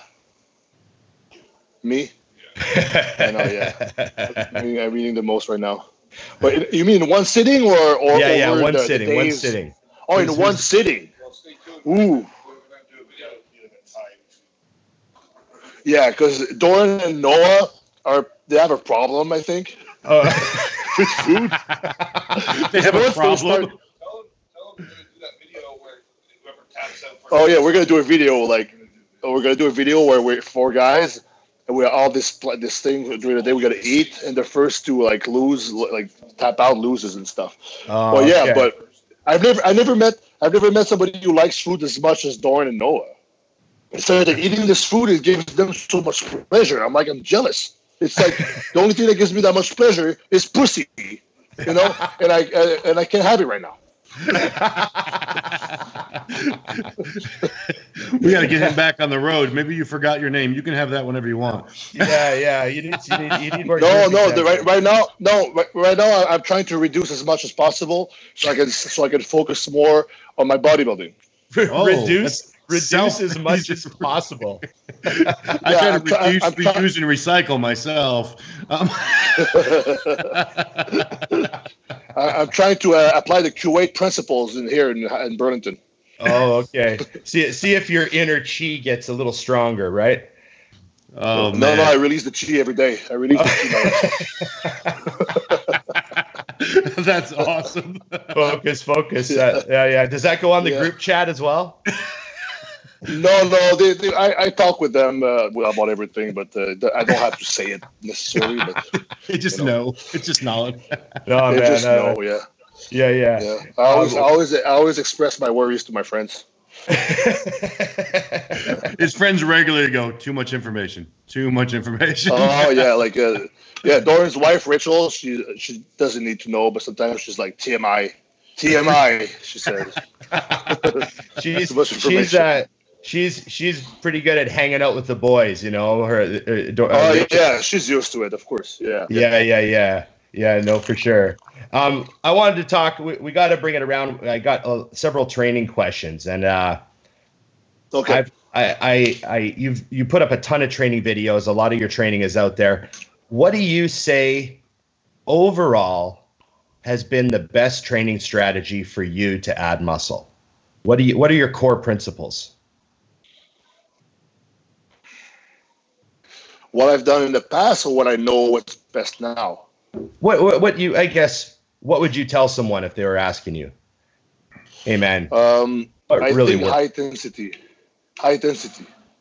Speaker 3: Me? I know, yeah. I mean, I'm eating the most right now. But you mean in one sitting or, or
Speaker 1: yeah, yeah,
Speaker 3: over
Speaker 1: one
Speaker 3: the, the
Speaker 1: sitting, one
Speaker 3: days?
Speaker 1: sitting.
Speaker 3: Oh, in
Speaker 1: Who's-
Speaker 3: one
Speaker 1: who's-
Speaker 3: sitting.
Speaker 4: Well, stay tuned.
Speaker 3: Ooh.
Speaker 4: We're going to do a video in time.
Speaker 3: Yeah, because Doran and Noah are they have a problem, I think.
Speaker 1: Oh.
Speaker 3: With food.
Speaker 2: They have a
Speaker 3: Once they
Speaker 2: problem.
Speaker 3: start-
Speaker 4: Tell them, tell them we're going to do that video where whoever taps out first.
Speaker 3: Oh yeah, we're gonna do a video like we're gonna do a video where we're four guys and we're all this pl- this thing during the day we gotta eat and the first to like lose like tap out loses and stuff.
Speaker 1: Oh,
Speaker 3: Well, yeah,
Speaker 1: okay.
Speaker 3: but I've never I never met I've never met somebody who likes food as much as Doran and Noah. Instead of eating this food, it gives them so much pleasure. I'm like I'm jealous. It's like the only thing that gives me that much pleasure is pussy, you know, and I uh, and I can't have it right now.
Speaker 2: We got to get him back on the road. Maybe you forgot your name. You can have that whenever you want.
Speaker 1: yeah, yeah. You need, you need, you need more.
Speaker 3: No,
Speaker 1: jerky
Speaker 3: no.
Speaker 1: there.
Speaker 3: The, right, right now, no. Right, right now, I- I'm trying to reduce as much as possible so I can so I can focus more on my bodybuilding.
Speaker 2: Oh,
Speaker 1: Reduce.
Speaker 2: that's-
Speaker 1: reduce
Speaker 2: Self-
Speaker 1: as much as possible.
Speaker 2: I
Speaker 3: Yeah,
Speaker 2: try
Speaker 3: I'm
Speaker 2: to
Speaker 3: try-
Speaker 2: reduce,
Speaker 3: I'm try-
Speaker 2: reuse, and recycle myself. Um,
Speaker 3: I, I'm trying to uh, apply the Kuwait principles in here in, in Burlington.
Speaker 1: Oh, okay. See, see if your inner chi gets a little stronger, right?
Speaker 2: oh
Speaker 3: no,
Speaker 2: man.
Speaker 3: no, I release the chi every day. I release the chi.
Speaker 2: That's awesome.
Speaker 1: Focus, focus. Uh, yeah, yeah. Does that go on the
Speaker 3: Yeah.
Speaker 1: group chat as well?
Speaker 3: No, no, they, they, I, I talk with them uh, well, about everything, but uh, I don't have to say it necessarily. But
Speaker 2: It just
Speaker 3: You know.
Speaker 2: know. It's just knowledge.
Speaker 1: No,
Speaker 3: they
Speaker 1: man.
Speaker 3: just
Speaker 1: uh,
Speaker 3: know, yeah,
Speaker 1: yeah, yeah.
Speaker 3: yeah. I always, I always, I always express my worries to my friends.
Speaker 2: His friends regularly go, too much information. Too much information.
Speaker 3: Oh yeah, like uh, yeah, Doran's wife Rachel, she she doesn't need to know, but sometimes she's like T M I, T M I. She says.
Speaker 1: she's
Speaker 3: Too much
Speaker 1: she's
Speaker 3: information.
Speaker 1: uh she's she's pretty good at hanging out with the boys, you know. Her. Uh, do- uh,
Speaker 3: Oh
Speaker 1: Rachel-
Speaker 3: yeah, she's used to it, of course. Yeah.
Speaker 1: Yeah, yeah, yeah, yeah. No, for sure. Um, I wanted to talk. We, we got to bring it around. I got uh, several training questions, and uh,
Speaker 3: Okay.
Speaker 1: I've, I, I, I, you've you put up a ton of training videos. A lot of your training is out there. What do you say overall has been the best training strategy for you to add muscle? What do you? What are your core principles?
Speaker 3: What I've done in the past, or what I know what's best now.
Speaker 1: What, what, what you? I guess. What would you tell someone if they were asking you? Hey, man.
Speaker 3: Um,
Speaker 1: What
Speaker 3: I
Speaker 1: really
Speaker 3: think
Speaker 1: works?
Speaker 3: high intensity, high intensity.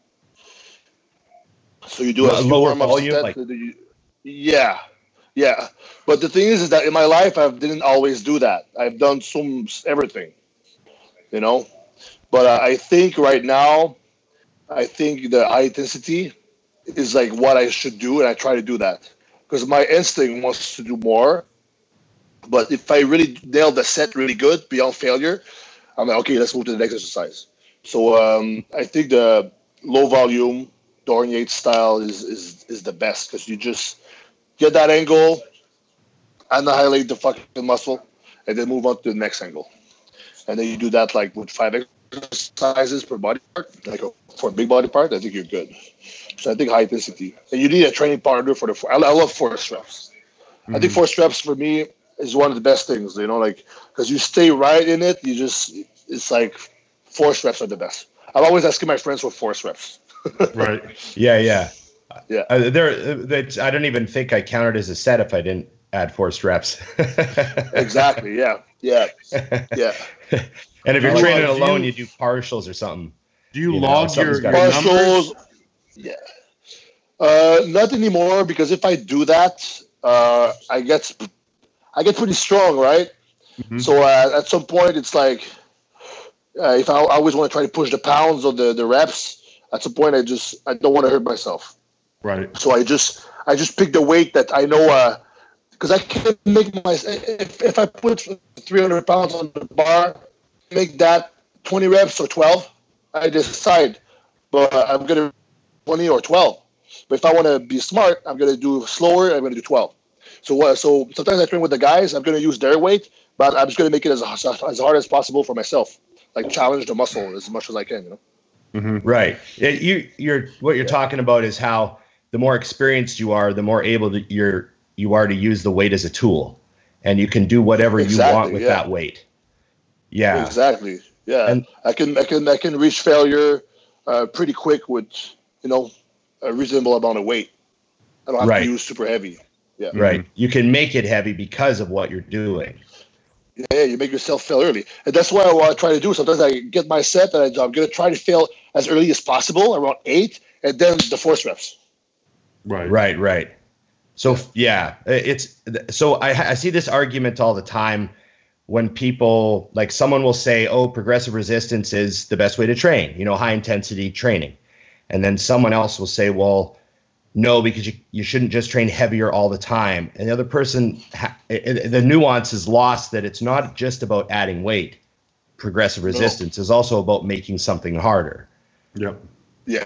Speaker 3: So you do
Speaker 1: Lo-
Speaker 3: a few
Speaker 1: lower
Speaker 3: warm-ups,
Speaker 1: volume,
Speaker 3: that-
Speaker 1: like-
Speaker 3: you- yeah, yeah. But the thing is, is that in my life, I didn't always do that. I've done some everything, you know. But uh, I think right now, I think the high intensity is like what I should do, and I try to do that because my instinct wants to do more. But if I really nail the set really good beyond failure, I'm like, okay, let's move to the next exercise. So um, I think the low volume Dorian Yates style is is, is the best because you just get that angle, annihilate the fucking muscle, and then move on to the next angle. And then you do that like with five exercises per body part, like a, for a big body part. I think you're good. So I think high intensity, and you need a training partner for the. Four, I, I love force reps. I think force reps for me is one of the best things. You know, like because you stay right in it. You just it's like force reps are the best. I'm always asking my friends for force reps.
Speaker 2: Right.
Speaker 1: Yeah, yeah.
Speaker 3: Yeah.
Speaker 1: Uh, there, uh, that's, I don't even think I counted as a set if I didn't add forced reps.
Speaker 3: Exactly. Yeah. Yeah. Yeah.
Speaker 1: And if you're
Speaker 2: Now,
Speaker 1: training
Speaker 2: do
Speaker 1: alone,
Speaker 2: you-
Speaker 1: you do partials or something.
Speaker 2: Do you,
Speaker 1: You know,
Speaker 2: log
Speaker 1: something's
Speaker 2: your,
Speaker 1: gotta-
Speaker 2: your
Speaker 3: Partials.
Speaker 2: numbers?
Speaker 3: Yeah. Uh, not anymore because if I do that, uh, I get I get pretty strong, right?
Speaker 2: Mhm.
Speaker 3: So uh, at some point, it's like uh, if I, I always want to try to push the pounds or the, the reps, at some point I just I don't want to hurt myself.
Speaker 2: Right.
Speaker 3: So I just I just pick the weight that I know because I can make my if, if I put three hundred pounds on the bar, make that twenty reps or twelve. I decide, but I'm gonna twenty or twelve. But if I want to be smart, I'm gonna do slower. I'm gonna do twelve. So what? So sometimes I train with the guys. I'm gonna use their weight, but I'm just gonna make it as as hard as possible for myself. Like challenge the muscle as much as I can. You know.
Speaker 2: Mm-hmm.
Speaker 1: Right. Yeah, you, you're what you're talking about is how the more experienced you are, the more able to, you're you are to use the weight as a tool, and you can do whatever
Speaker 3: Exactly,
Speaker 1: you want with
Speaker 3: yeah.
Speaker 1: that weight. Yeah.
Speaker 3: Exactly. Yeah.
Speaker 1: And-
Speaker 3: I can I can I can reach failure uh, pretty quick with you know a reasonable amount of weight. I don't have
Speaker 1: Right.
Speaker 3: to use super heavy. Yeah.
Speaker 1: Right. You can make it heavy because of what you're doing.
Speaker 3: Yeah, you make yourself fail early, and that's what I want to try to do. Sometimes I get my set, and I, I'm going to try to fail as early as possible, around eight, and then the force reps.
Speaker 2: Right.
Speaker 1: Right, right. So yeah, it's so I, I see this argument all the time when people like someone will say, "Oh, progressive resistance is the best way to train," you know, high intensity training, and then someone else will say, "Well, no, because you you shouldn't just train heavier all the time." And the other person, ha- it, the nuance is lost that it's not just about adding weight. Progressive resistance is also about making something harder.
Speaker 2: Yep.
Speaker 3: Yeah,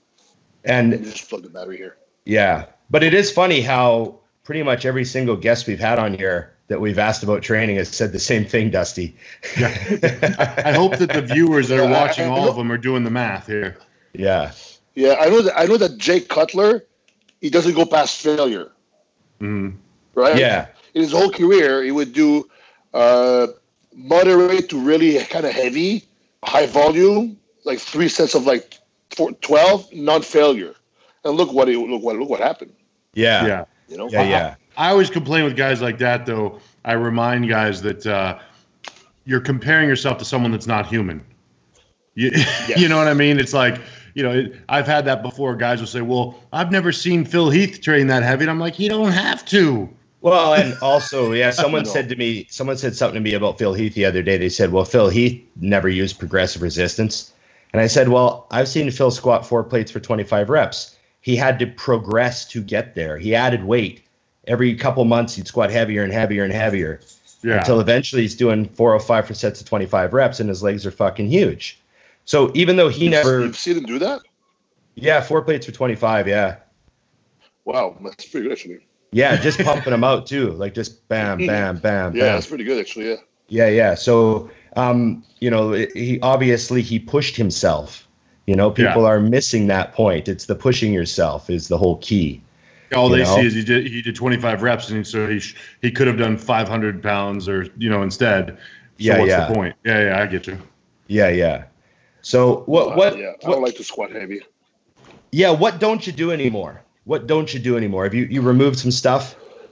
Speaker 1: And
Speaker 3: and just plug the battery here.
Speaker 1: yeah, but it is funny how pretty much every single guest we've had on here that we've asked about training has said the same thing, Dusty.
Speaker 2: Yeah. I, I hope that the viewers that are watching all of them are doing the math here.
Speaker 1: Yeah.
Speaker 3: Yeah, I know that I know that Jake Cutler, he doesn't go past failure.
Speaker 2: Mm-hmm.
Speaker 3: Right?
Speaker 1: Yeah.
Speaker 3: In his whole career, he would do uh, moderate to really kind of heavy, high volume, like three sets of like four, twelve, non-failure. And look what he look what look what happened.
Speaker 1: Yeah.
Speaker 2: Yeah.
Speaker 3: You know?
Speaker 1: Yeah, yeah.
Speaker 2: I, I always complain with guys like that, though. I remind guys that uh, you're comparing yourself to someone that's not human. You,
Speaker 3: Yes.
Speaker 2: you know what I mean? It's like, you know, it, I've had that before. Guys will say, well, I've never seen Phil Heath train that heavy. And I'm like, you don't have to.
Speaker 1: Well, and also, yeah, someone
Speaker 3: No.
Speaker 1: said to me, someone said something to me about Phil Heath the other day. They said, well, Phil Heath never used progressive resistance. And I said, well, I've seen Phil squat four plates for twenty-five reps. He had to progress to get there. He added weight. Every couple months, he'd squat heavier and heavier and heavier
Speaker 2: Yeah.
Speaker 1: until eventually he's doing four oh five for sets of twenty-five reps, and his legs are fucking huge. So even though he never,
Speaker 3: You've seen him do that?
Speaker 1: yeah, four plates for twenty-five, yeah.
Speaker 3: Wow, that's pretty good actually.
Speaker 1: Yeah, just pumping them out too, like just bam, bam, bam,
Speaker 3: Yeah,
Speaker 1: bam.
Speaker 3: that's pretty good actually. Yeah.
Speaker 1: Yeah, yeah. So, um, you know, he obviously he pushed himself. You know, people
Speaker 2: Yeah.
Speaker 1: are missing that point. It's the pushing yourself is the whole key.
Speaker 2: All
Speaker 1: you
Speaker 2: they
Speaker 1: know?
Speaker 2: see is he did he did twenty-five reps, and so he sh- he could have done five hundred pounds, or you know, instead. So
Speaker 1: Yeah,
Speaker 2: what's
Speaker 1: yeah.
Speaker 2: the point? Yeah, yeah, I get you.
Speaker 1: Yeah, yeah. So what?
Speaker 3: Uh,
Speaker 1: What?
Speaker 3: yeah, I
Speaker 1: what
Speaker 3: don't like to squat heavy.
Speaker 1: yeah. What don't you do anymore? What don't you do anymore? Have you you removed some stuff?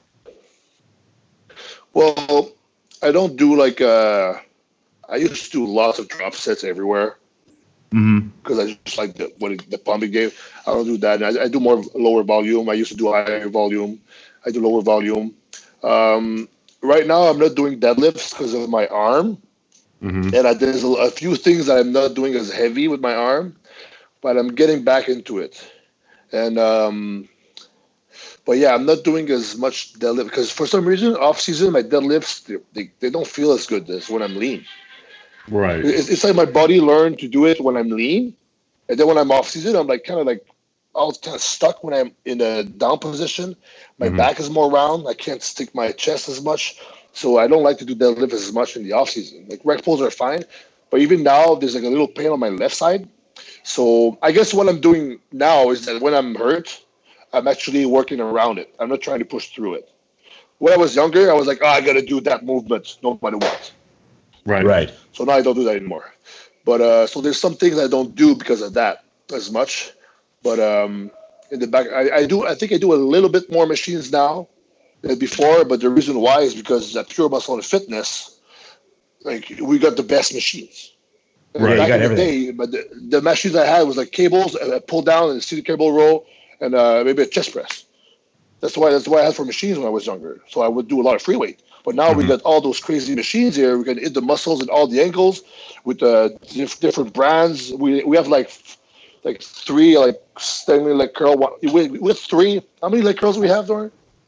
Speaker 3: Well, I don't do like uh I used to do lots of drop sets everywhere
Speaker 2: Mm-hmm.
Speaker 3: because I just like the what it, the pumping game. I don't do that. I, I do more lower volume. I used to do higher volume. I do lower volume. Um, right now, I'm not doing deadlifts because of my arm,
Speaker 2: Mm-hmm.
Speaker 3: and I, there's a, a few things that I'm not doing as heavy with my arm, but I'm getting back into it. And um, but yeah, I'm not doing as much deadlift because for some reason, off season, my deadlifts they, they, they don't feel as good as when I'm lean.
Speaker 2: Right.
Speaker 3: It's, it's like my body learned to do it when I'm lean, and then when I'm off season, I'm like kind of like all kind of stuck when I'm in a down position. My
Speaker 2: Mhm.
Speaker 3: back is more round. I can't stick my chest as much, so I don't like to do deadlift as much in the off season. Like rec pulls are fine, but even now there's like a little pain on my left side. So I guess what I'm doing now is that when I'm hurt, I'm actually working around it. I'm not trying to push through it. When I was younger, I was like, oh, I got to do that movement no matter what.
Speaker 2: Right.
Speaker 1: Right.
Speaker 3: So now I don't do that anymore. But uh, so there's some things I don't do because of that as much. But um, in the back, I, I do. I think I do a little bit more machines now than before. But the reason why is because at Pure Muscle and Fitness, like we got the best machines. And
Speaker 1: Right, you
Speaker 3: back
Speaker 1: got
Speaker 3: in the
Speaker 1: everything.
Speaker 3: day, but the, the machines I had was like cables, a pull down, and a seated cable row, and uh, maybe a chest press. That's why. That's why I had for machines when I was younger. So I would do a lot of free weight. But now we
Speaker 2: Mhm.
Speaker 3: got all those crazy machines here. We can hit the muscles and all the angles with uh, diff- different brands. We we have like like three like Stanley leg curl. One, we we have three. How many leg curls do we have, Doran?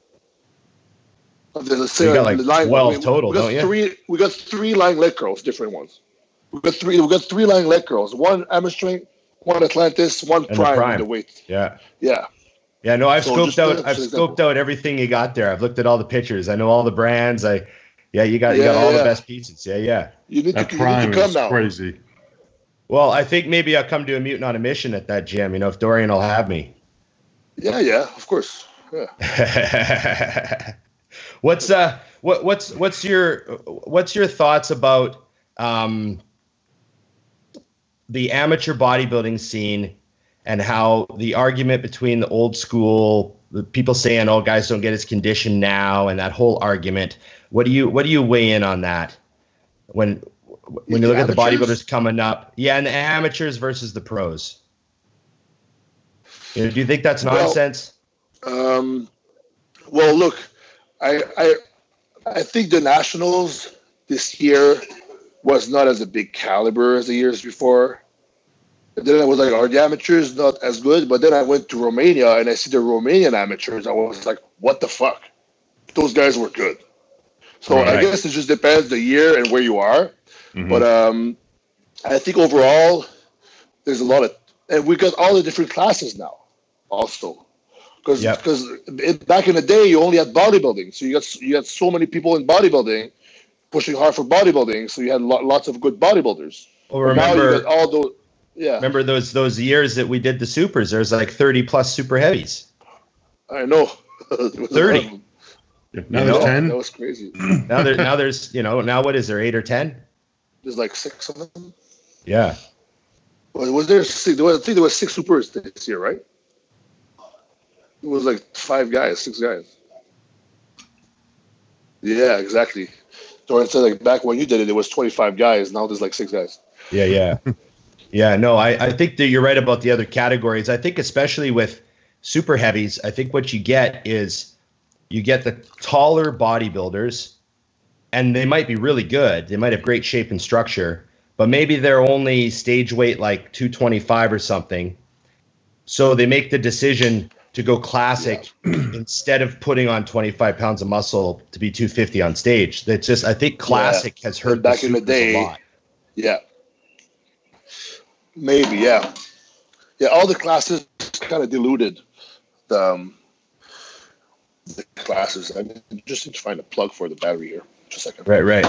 Speaker 3: There's a
Speaker 1: You got like
Speaker 3: line-
Speaker 1: twelve
Speaker 3: we-
Speaker 1: total,
Speaker 3: we got
Speaker 1: don't you?
Speaker 3: Three. We got three line leg curls, different ones. We got three. We got three line leg curls. One hamstring, one Atlantis, one
Speaker 1: And the
Speaker 3: prime,
Speaker 1: prime.
Speaker 3: with the weight.
Speaker 1: Yeah.
Speaker 3: Yeah.
Speaker 1: Yeah, no, I've
Speaker 3: So
Speaker 1: scoped
Speaker 3: just,
Speaker 1: out.
Speaker 3: uh,
Speaker 1: I've
Speaker 3: just
Speaker 1: scoped
Speaker 3: example.
Speaker 1: out everything you got there. I've looked at all the pictures. I know all the brands. I, yeah, you got you
Speaker 3: Yeah,
Speaker 1: got all the
Speaker 3: yeah.
Speaker 1: best pieces. Yeah, yeah.
Speaker 3: You need
Speaker 2: That
Speaker 3: to, you need
Speaker 2: prime
Speaker 3: to come
Speaker 2: is
Speaker 3: now.
Speaker 2: crazy.
Speaker 1: Well, I think maybe I'll come to a mutant on a mission at that gym. You know, if Dorian will have me.
Speaker 3: Yeah, yeah, of course. Yeah.
Speaker 1: what's uh, what what's what's your what's your thoughts about um the amateur bodybuilding scene and how the argument between the old school, the people saying, "Oh, guys don't get as conditioned now," and that whole argument. What do you what do you weigh in on that? When when you
Speaker 3: The
Speaker 1: look at the
Speaker 3: amateurs?
Speaker 1: bodybuilders coming up, yeah, and the amateurs versus the pros. You know, do you think that's
Speaker 3: Well,
Speaker 1: nonsense?
Speaker 3: Um, well, look, I, I I think the Nationals this year was not as a big caliber as the years before. And then I was like, are the amateurs not as good? But then I went to Romania and I see the Romanian amateurs. I was like, what the fuck? Those guys were good. So I
Speaker 1: Right.
Speaker 3: guess it just depends the year and where you are.
Speaker 2: Mhm.
Speaker 3: But um, I think overall, there's a lot of, and we got all the different classes now also. because
Speaker 1: Yep.
Speaker 3: because back in the day you only had bodybuilding, so you got you had so many people in bodybuilding pushing hard for bodybuilding, so you had lo- lots of good bodybuilders.
Speaker 1: Well,
Speaker 3: But now you
Speaker 1: remember,
Speaker 3: got all those. Yeah,
Speaker 1: remember those those years that we did the supers? There's like thirty plus super heavies.
Speaker 3: I know. It was
Speaker 1: thirty.
Speaker 3: a lot of them.
Speaker 2: Now
Speaker 1: You
Speaker 2: there's
Speaker 1: know?
Speaker 2: ten.
Speaker 3: That was crazy.
Speaker 1: Now there now there's you know now what is there eight or ten?
Speaker 3: There's like six of them.
Speaker 1: Yeah.
Speaker 3: Was, was there six? There was, I think there was six supers this year, right? It was like five guys, six guys. Yeah, exactly. Dorian said like back when you did it, it was twenty-five guys. Now there's like six guys.
Speaker 1: Yeah, yeah. Yeah, no, I, I think that you're right about the other categories. I think especially with super heavies, I think what you get is you get the taller bodybuilders, and they might be really good. They might have great shape and structure, but maybe they're only stage weight like two twenty-five or something. So they make the decision to go classic instead of putting on twenty-five pounds of muscle to be two fifty on stage. That's just, I think classic has hurt
Speaker 3: back
Speaker 1: the
Speaker 3: in the
Speaker 1: supers a
Speaker 3: day.
Speaker 1: lot.
Speaker 3: Yeah. Maybe, yeah. Yeah, all the classes kind of diluted the, um, the classes. I just need to find a plug for the battery here. Just a second.
Speaker 1: Right, right.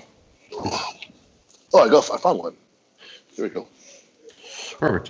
Speaker 3: Oh, I got. I found one. There we go.
Speaker 2: Perfect.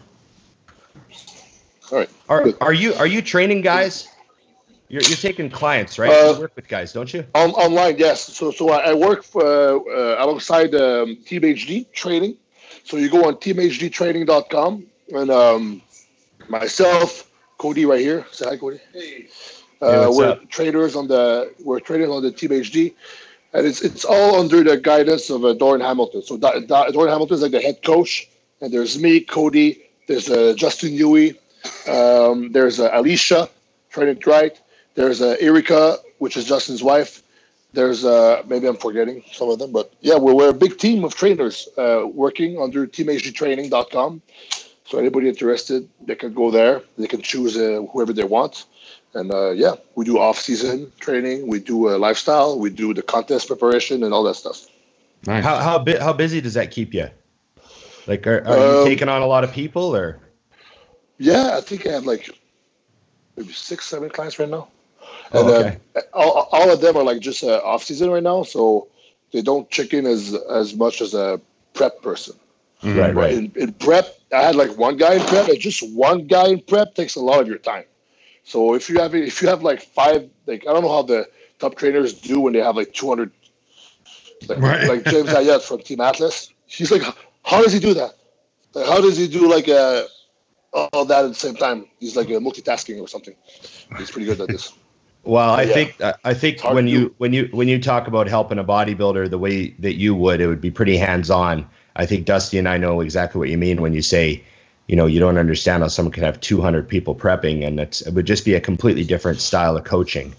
Speaker 3: All right.
Speaker 1: Are
Speaker 3: Good.
Speaker 1: are you are you training guys? You're you're taking clients, right?
Speaker 3: Uh,
Speaker 1: you work with guys, don't you?
Speaker 3: On, online, yes. So, so I, I work for, uh, uh, alongside um, Team H D training. So you go on team h d training dot com, and um, myself, Cody, right here. Say hi, Cody.
Speaker 4: Hey,
Speaker 3: Uh,
Speaker 1: Hey, what's
Speaker 3: we're
Speaker 1: up?
Speaker 3: traders on the we're traders on the Team H D, and it's it's all under the guidance of uh, Dorian Hamilton. So Da- Da- Dorian Hamilton is like the head coach, and there's me, Cody. There's uh, Justin Huey. Um, there's uh, Alicia, training right. There's uh, Erica, which is Justin's wife. There's uh, maybe I'm forgetting some of them, but yeah, we're, we're a big team of trainers uh, working under team h d training dot com. So anybody interested, they can go there. They can choose uh, whoever they want. And uh, yeah, we do off-season training. We do uh, lifestyle. We do the contest preparation and all that stuff.
Speaker 2: Nice.
Speaker 1: How how bi- how busy does that keep you? Like, are, are you
Speaker 3: Um,
Speaker 1: taking on a lot of people, or
Speaker 3: Yeah, I think I have like maybe six, seven clients right now.
Speaker 1: Oh,
Speaker 3: And
Speaker 1: okay.
Speaker 3: uh, all, all of them are like just uh, off-season right now, so they don't check in as as much as a prep person.
Speaker 2: Mhm.
Speaker 1: Right, right.
Speaker 3: In, in prep, I had like one guy in prep, and just one guy in prep takes a lot of your time. So if you have if you have like five, like I don't know how the top trainers do when they have like two hundred, like,
Speaker 2: Right.
Speaker 3: like James Ayat from Team Atlas. He's like, how does he do that? Like, how does he do like uh, all that at the same time? He's like uh, multitasking or something. He's pretty good at this.
Speaker 1: Well, I
Speaker 3: Yeah.
Speaker 1: think uh, I think
Speaker 3: hard
Speaker 1: when
Speaker 3: to
Speaker 1: you
Speaker 3: do.
Speaker 1: when you when you talk about helping a bodybuilder the way that you would, it would be pretty hands-on. I think Dusty and I know exactly what you mean when you say, you know, you don't understand how someone can have two hundred people prepping, and it's, it would just be a completely different style of coaching.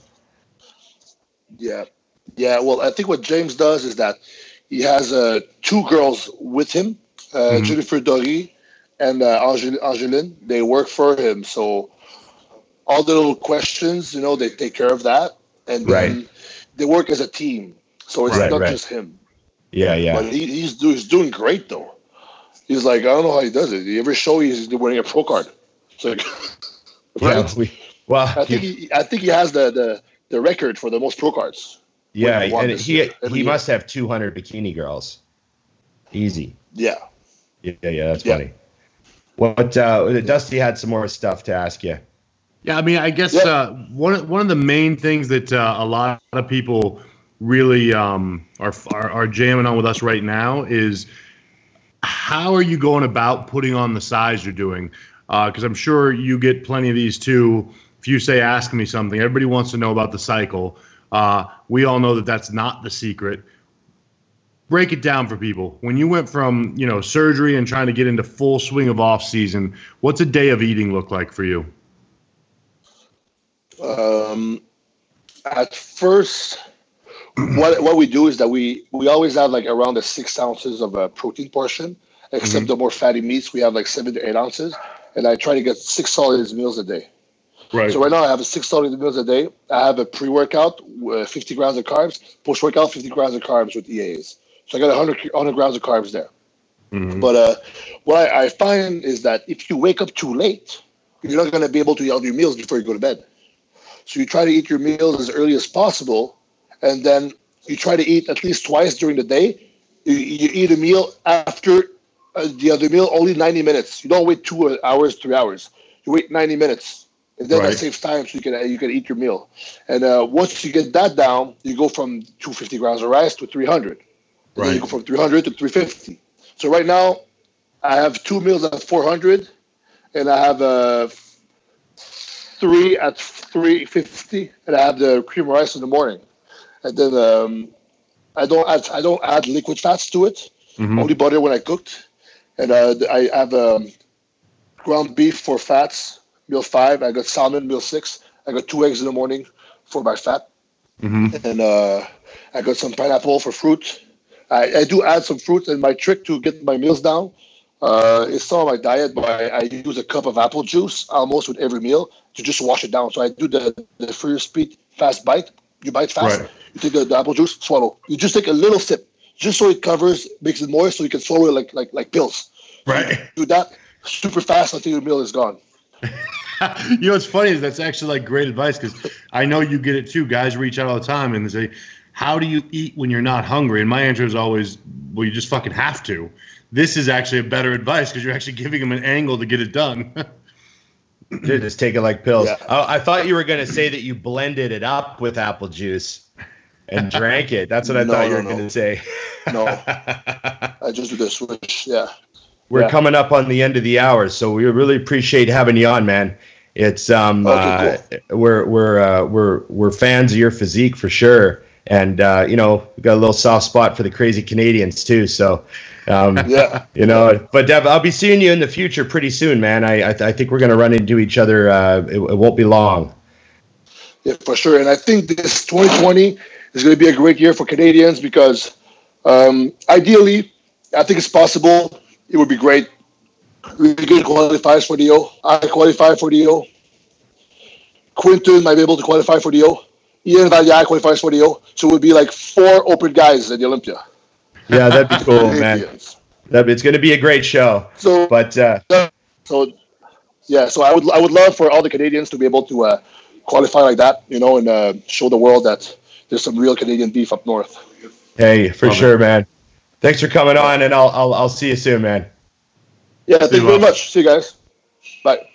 Speaker 3: Yeah, yeah. Well, I think what James does is that he has uh, two girls with him, uh,
Speaker 1: Mm-hmm.
Speaker 3: Jennifer Dory and uh, Angel- Angeline. They work for him, so all the little questions, you know, they take care of that, and then
Speaker 1: Right.
Speaker 3: they work as a team. So it's
Speaker 1: Right,
Speaker 3: not
Speaker 1: right.
Speaker 3: just him.
Speaker 1: Yeah, yeah.
Speaker 3: But he, he's, do, he's doing great though. He's like, I don't know how he does it. Every show he's winning a pro card. It's like,
Speaker 1: Yeah,
Speaker 3: right?
Speaker 1: we, well,
Speaker 3: I think
Speaker 1: you-
Speaker 3: he, I think he has the, the, the record for the most pro cards.
Speaker 1: yeah,
Speaker 3: he won
Speaker 1: and
Speaker 3: this
Speaker 1: he
Speaker 3: year, every
Speaker 1: he
Speaker 3: year.
Speaker 1: must have two hundred bikini girls. Easy.
Speaker 3: Yeah.
Speaker 1: Yeah, yeah, that's
Speaker 3: Yeah.
Speaker 1: funny. What uh, Dusty had some more stuff to ask you.
Speaker 2: Yeah, I mean, I guess
Speaker 3: Yeah.
Speaker 2: uh, one one of the main things that uh, a lot of people really um, are, are are jamming on with us right now is how are you going about putting on the size you're doing? Because I'm sure you get plenty of these too. If you say, "Ask me something," everybody wants to know about the cycle. Uh, we all know that that's not the secret. Break it down for people. When you went from you know surgery and trying to get into full swing of off season, what's a day of eating look like for you?
Speaker 3: Um, at first, what what we do is that we we always have like around the six ounces of a protein portion, except the more fatty meats we have like seven to eight ounces, and I try to get six solid meals a day.
Speaker 2: Right.
Speaker 3: So right now I have a six solid meals a day. I have a pre-workout, uh, fifty grams of carbs, post-workout, fifty grams of carbs with E As. So I got one hundred, one hundred grams of carbs there.
Speaker 2: Mhm.
Speaker 3: But uh, what I, I find is that if you wake up too late, you're not going to be able to eat all your meals before you go to bed. So you try to eat your meals as early as possible, and then you try to eat at least twice during the day. You, you eat a meal after uh, the other meal, only ninety minutes. You don't wait two hours, three hours. You wait ninety minutes, and then
Speaker 1: Right.
Speaker 3: that saves time so you can you can eat your meal. And uh, once you get that down, you go from two hundred fifty grams of rice to three hundred. And then
Speaker 1: Right.
Speaker 3: you go from three hundred to three hundred fifty. So right now, I have two meals at four hundred, and I have uh, three at three hundred fifty, and I have the cream rice in the morning. And then um, I don't add I don't add liquid fats to it.
Speaker 2: Mhm.
Speaker 3: Only butter when I cooked. And uh, I have um, ground beef for fats, meal five. I got salmon, meal six. I got two eggs in the morning for my fat.
Speaker 2: Mhm.
Speaker 3: And uh, I got some pineapple for fruit. I, I do add some fruit, and my trick to get my meals down uh, is still on my diet, but I, I use a cup of apple juice almost with every meal to just wash it down. So I do the, the first speed fast bite. You bite fast.
Speaker 2: Right.
Speaker 3: You take the, the apple juice, swallow. You just take a little sip, just so it covers, makes it moist, so you can swallow it like like like pills.
Speaker 2: Right.
Speaker 3: Do that super fast until your meal is gone.
Speaker 2: You know what's funny is that's actually like great advice, because I know you get it too. Guys reach out all the time and they say, how do you eat when you're not hungry? And my answer is always, well, you just fucking have to. This is actually a better advice because you're actually giving them an angle to get it done.
Speaker 1: Dude, just take it like pills.
Speaker 3: Yeah.
Speaker 1: I, I thought you were going to say that you blended it up with apple juice and drank it. That's what I
Speaker 3: No,
Speaker 1: thought you
Speaker 3: no,
Speaker 1: were
Speaker 3: no.
Speaker 1: going to say.
Speaker 3: No, I just do the switch. Yeah.
Speaker 1: We're
Speaker 3: Yeah.
Speaker 1: coming up on the end of the hour, so we really appreciate having you on, man. It's um,
Speaker 3: Okay,
Speaker 1: uh, we're we're uh, we're we're fans of your physique for sure, and uh, you know, we got a little soft spot for the crazy Canadians too. So, um,
Speaker 3: Yeah.
Speaker 1: you know, but Dev, I'll be seeing you in the future pretty soon, man. I I, th- I think we're gonna run into each other. Uh, it, it won't be long.
Speaker 3: Yeah, for sure. And I think this twenty twenty is going to be a great year for Canadians because um, ideally, I think it's possible. It would be great. Regan qualifies for the O. I qualify for the O. Quinton might be able to qualify for the O. Ian Valliere qualifies for the O. So it would be like four open guys at the Olympia.
Speaker 1: Yeah, that'd be cool, man.
Speaker 3: Canadians.
Speaker 1: That, it's gonna be a great show.
Speaker 3: So,
Speaker 1: But uh,
Speaker 3: so yeah, so I would I would love for all the Canadians to be able to uh, qualify like that, you know, and uh, show the world that there's some real Canadian beef up north.
Speaker 1: hey, for
Speaker 2: Love it.
Speaker 1: sure, man. Thanks for coming on, and I'll I'll I'll see you soon, man.
Speaker 3: Yeah, thank you very
Speaker 2: well.
Speaker 3: much. See you guys. Bye.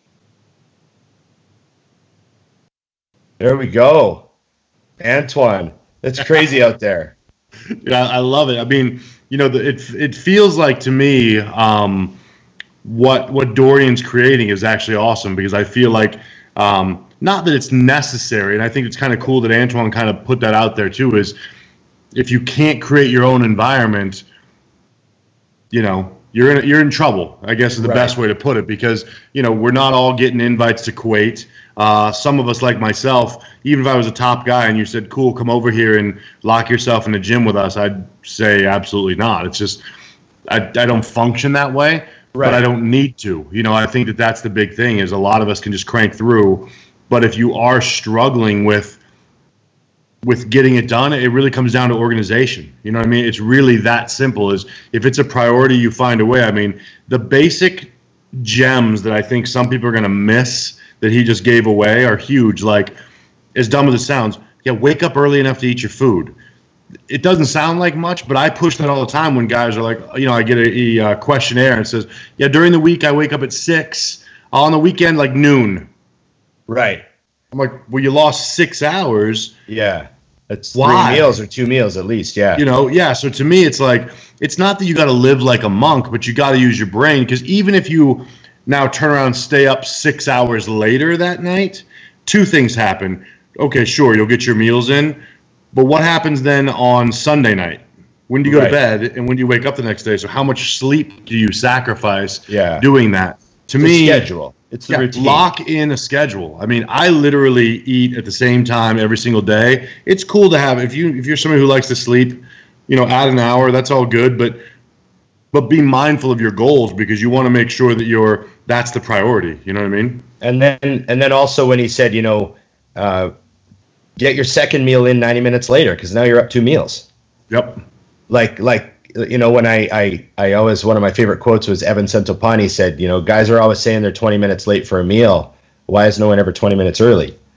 Speaker 1: There we go. Antoine. It's crazy out there.
Speaker 2: Yeah, I love it. I mean, you know, the, it it feels like to me, um, what what Dorian's creating is actually awesome, because I feel like um, not that it's necessary, and I think it's kind of cool that Antoine kind of put that out there too. Is if you can't create your own environment, you know, you're in you're in trouble, I guess is the
Speaker 1: Right.
Speaker 2: best way to put it, because you know we're not all getting invites to Kuwait. Uh, some of us, like myself, even if I was a top guy and you said, "Cool, come over here and lock yourself in the gym with us," I'd say absolutely not. It's just I, I don't function that way,
Speaker 1: Right.
Speaker 2: but I don't need to. You know, I think that that's the big thing is a lot of us can just crank through, but if you are struggling with with getting it done, it really comes down to organization. You know what I mean? It's really that simple. Is if it's a priority, you find a way. I mean, the basic gems that I think some people are going to miss that he just gave away are huge. Like, as dumb as it sounds, yeah, wake up early enough to eat your food. It doesn't sound like much, but I push that all the time when guys are like, you know, I get a, a questionnaire and it says, yeah, during the week I wake up at six, on the weekend like noon.
Speaker 1: Right.
Speaker 2: I'm like, well, you lost six hours.
Speaker 1: Yeah. That's
Speaker 2: Why?
Speaker 1: three meals or two meals at least. Yeah.
Speaker 2: You know, yeah. So to me, it's like, it's not that you got to live like a monk, but you got to use your brain, because even if you now turn around and stay up six hours later that night, two things happen. Okay, sure, you'll get your meals in, but what happens then on Sunday night? When do you go
Speaker 1: Right.
Speaker 2: to bed and when do you wake up the next day? So how much sleep do you sacrifice
Speaker 1: Yeah.
Speaker 2: doing that? To
Speaker 1: It's
Speaker 2: me,
Speaker 1: a schedule. It's the
Speaker 2: yeah,
Speaker 1: routine.
Speaker 2: lock in a schedule. I mean, I literally eat at the same time every single day. It's cool to have, if you if you're somebody who likes to sleep, you know, add an hour, that's all good, but but be mindful of your goals, because you want to make sure that you're that's the priority. You know what I mean?
Speaker 1: And then and then also when he said, you know, uh, get your second meal in ninety minutes later, because now you're up two meals.
Speaker 2: Yep.
Speaker 1: Like like you know, when I, I I always, one of my favorite quotes was Evan Centopani said, you know, guys are always saying they're twenty minutes late for a meal. Why is no one ever twenty minutes early?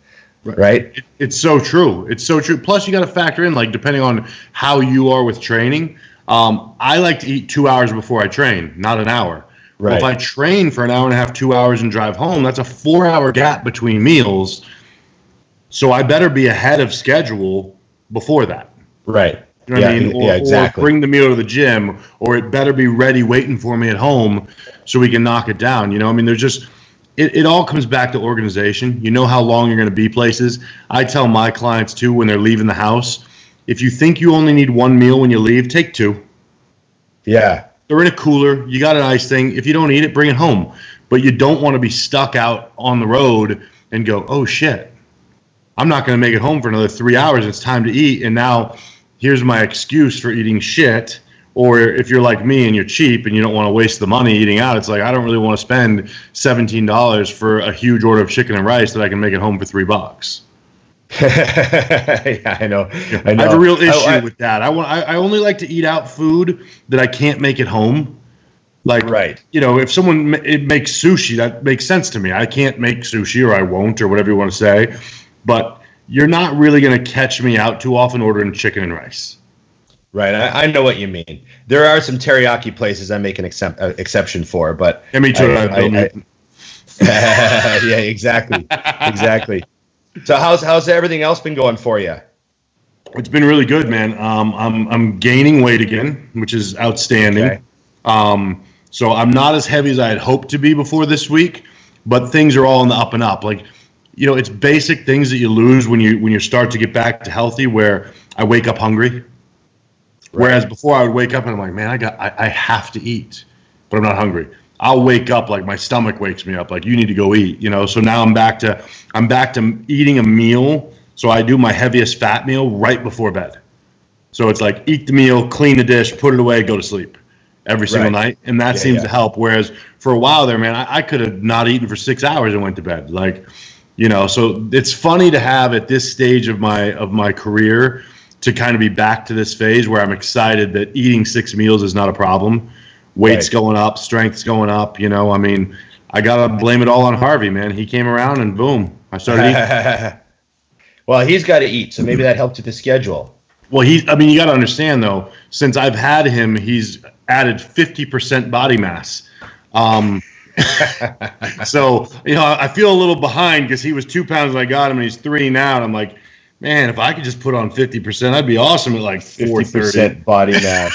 Speaker 1: right?
Speaker 2: It, it's so true. It's so true. Plus, you got to factor in, like, depending on how you are with training. Um, I like to eat two hours before I train, not an hour.
Speaker 1: Right.
Speaker 2: Well, if I train for an hour and a half, two hours, and drive home, that's a four-hour gap between meals. So I better be ahead of schedule before that.
Speaker 1: Right.
Speaker 2: You know
Speaker 1: yeah,
Speaker 2: what I mean? Or,
Speaker 1: yeah, exactly.
Speaker 2: Or bring the meal to the gym, or it better be ready waiting for me at home so we can knock it down. You know, I mean, there's just, it, it all comes back to organization. You know how long you're going to be places. I tell my clients, too, when they're leaving the house, if you think you only need one meal when you leave, take two.
Speaker 1: Yeah.
Speaker 2: They're in a cooler. You got an ice thing. If you don't eat it, bring it home. But you don't want to be stuck out on the road and go, oh, shit, I'm not going to make it home for another three hours. It's time to eat. And now here's my excuse for eating shit. Or if you're like me and you're cheap and you don't want to waste the money eating out, it's like, I don't really want to spend seventeen dollars for a huge order of chicken and rice that I can make it home for three bucks.
Speaker 1: yeah, I know. I know.
Speaker 2: I have a real issue
Speaker 1: I, I,
Speaker 2: with that. I want. I, I only like to eat out food that I can't make at home. Like,
Speaker 1: right.
Speaker 2: You know, if someone ma- it makes sushi, that makes sense to me. I can't make sushi, or I won't, or whatever you want to say. But you're not really going to catch me out too often ordering chicken and rice.
Speaker 1: Right. I, I know what you mean. There are some teriyaki places I make an excep- uh, exception for, but
Speaker 2: yeah, me too.
Speaker 1: I, I, I, I, yeah, exactly, exactly. So how's how's everything else been going for you?
Speaker 2: It's been really good, man. Um, I'm I'm gaining weight again, which is outstanding.
Speaker 1: Okay.
Speaker 2: Um, so I'm not as heavy as I had hoped to be before this week, but things are all in the up and up. Like, you know, it's basic things that you lose when you when you start to get back to healthy. Where I wake up hungry, right. Whereas before I would wake up and I'm like, man, I got I, I have to eat, but I'm not hungry. I'll wake up like my stomach wakes me up, like you need to go eat, you know. So now I'm back to I'm back to eating a meal. So I do my heaviest fat meal right before bed. So it's like eat the meal, clean the dish, put it away, go to sleep every single
Speaker 1: right.
Speaker 2: night, and that
Speaker 1: yeah,
Speaker 2: seems
Speaker 1: yeah.
Speaker 2: to help. Whereas for a while there, man, I, I could have not eaten for six hours and went to bed, like, you know. So it's funny to have at this stage of my of my career to kind of be back to this phase where I'm excited that eating six meals is not a problem. Weight's right. going up, strength's going up. You know, I mean, I gotta blame it all on Harvey, man. He came around and boom, I started eating.
Speaker 1: Well, he's got to eat, so maybe that helped with the schedule.
Speaker 2: Well, he, I mean, you got to understand though. Since I've had him, he's added fifty percent body mass. Um, so you know, I feel a little behind because he was two pounds when I got him, and he's three now. And I'm like, man, if I could just put on fifty percent, I'd be awesome at like four thirty.
Speaker 1: fifty percent body mass.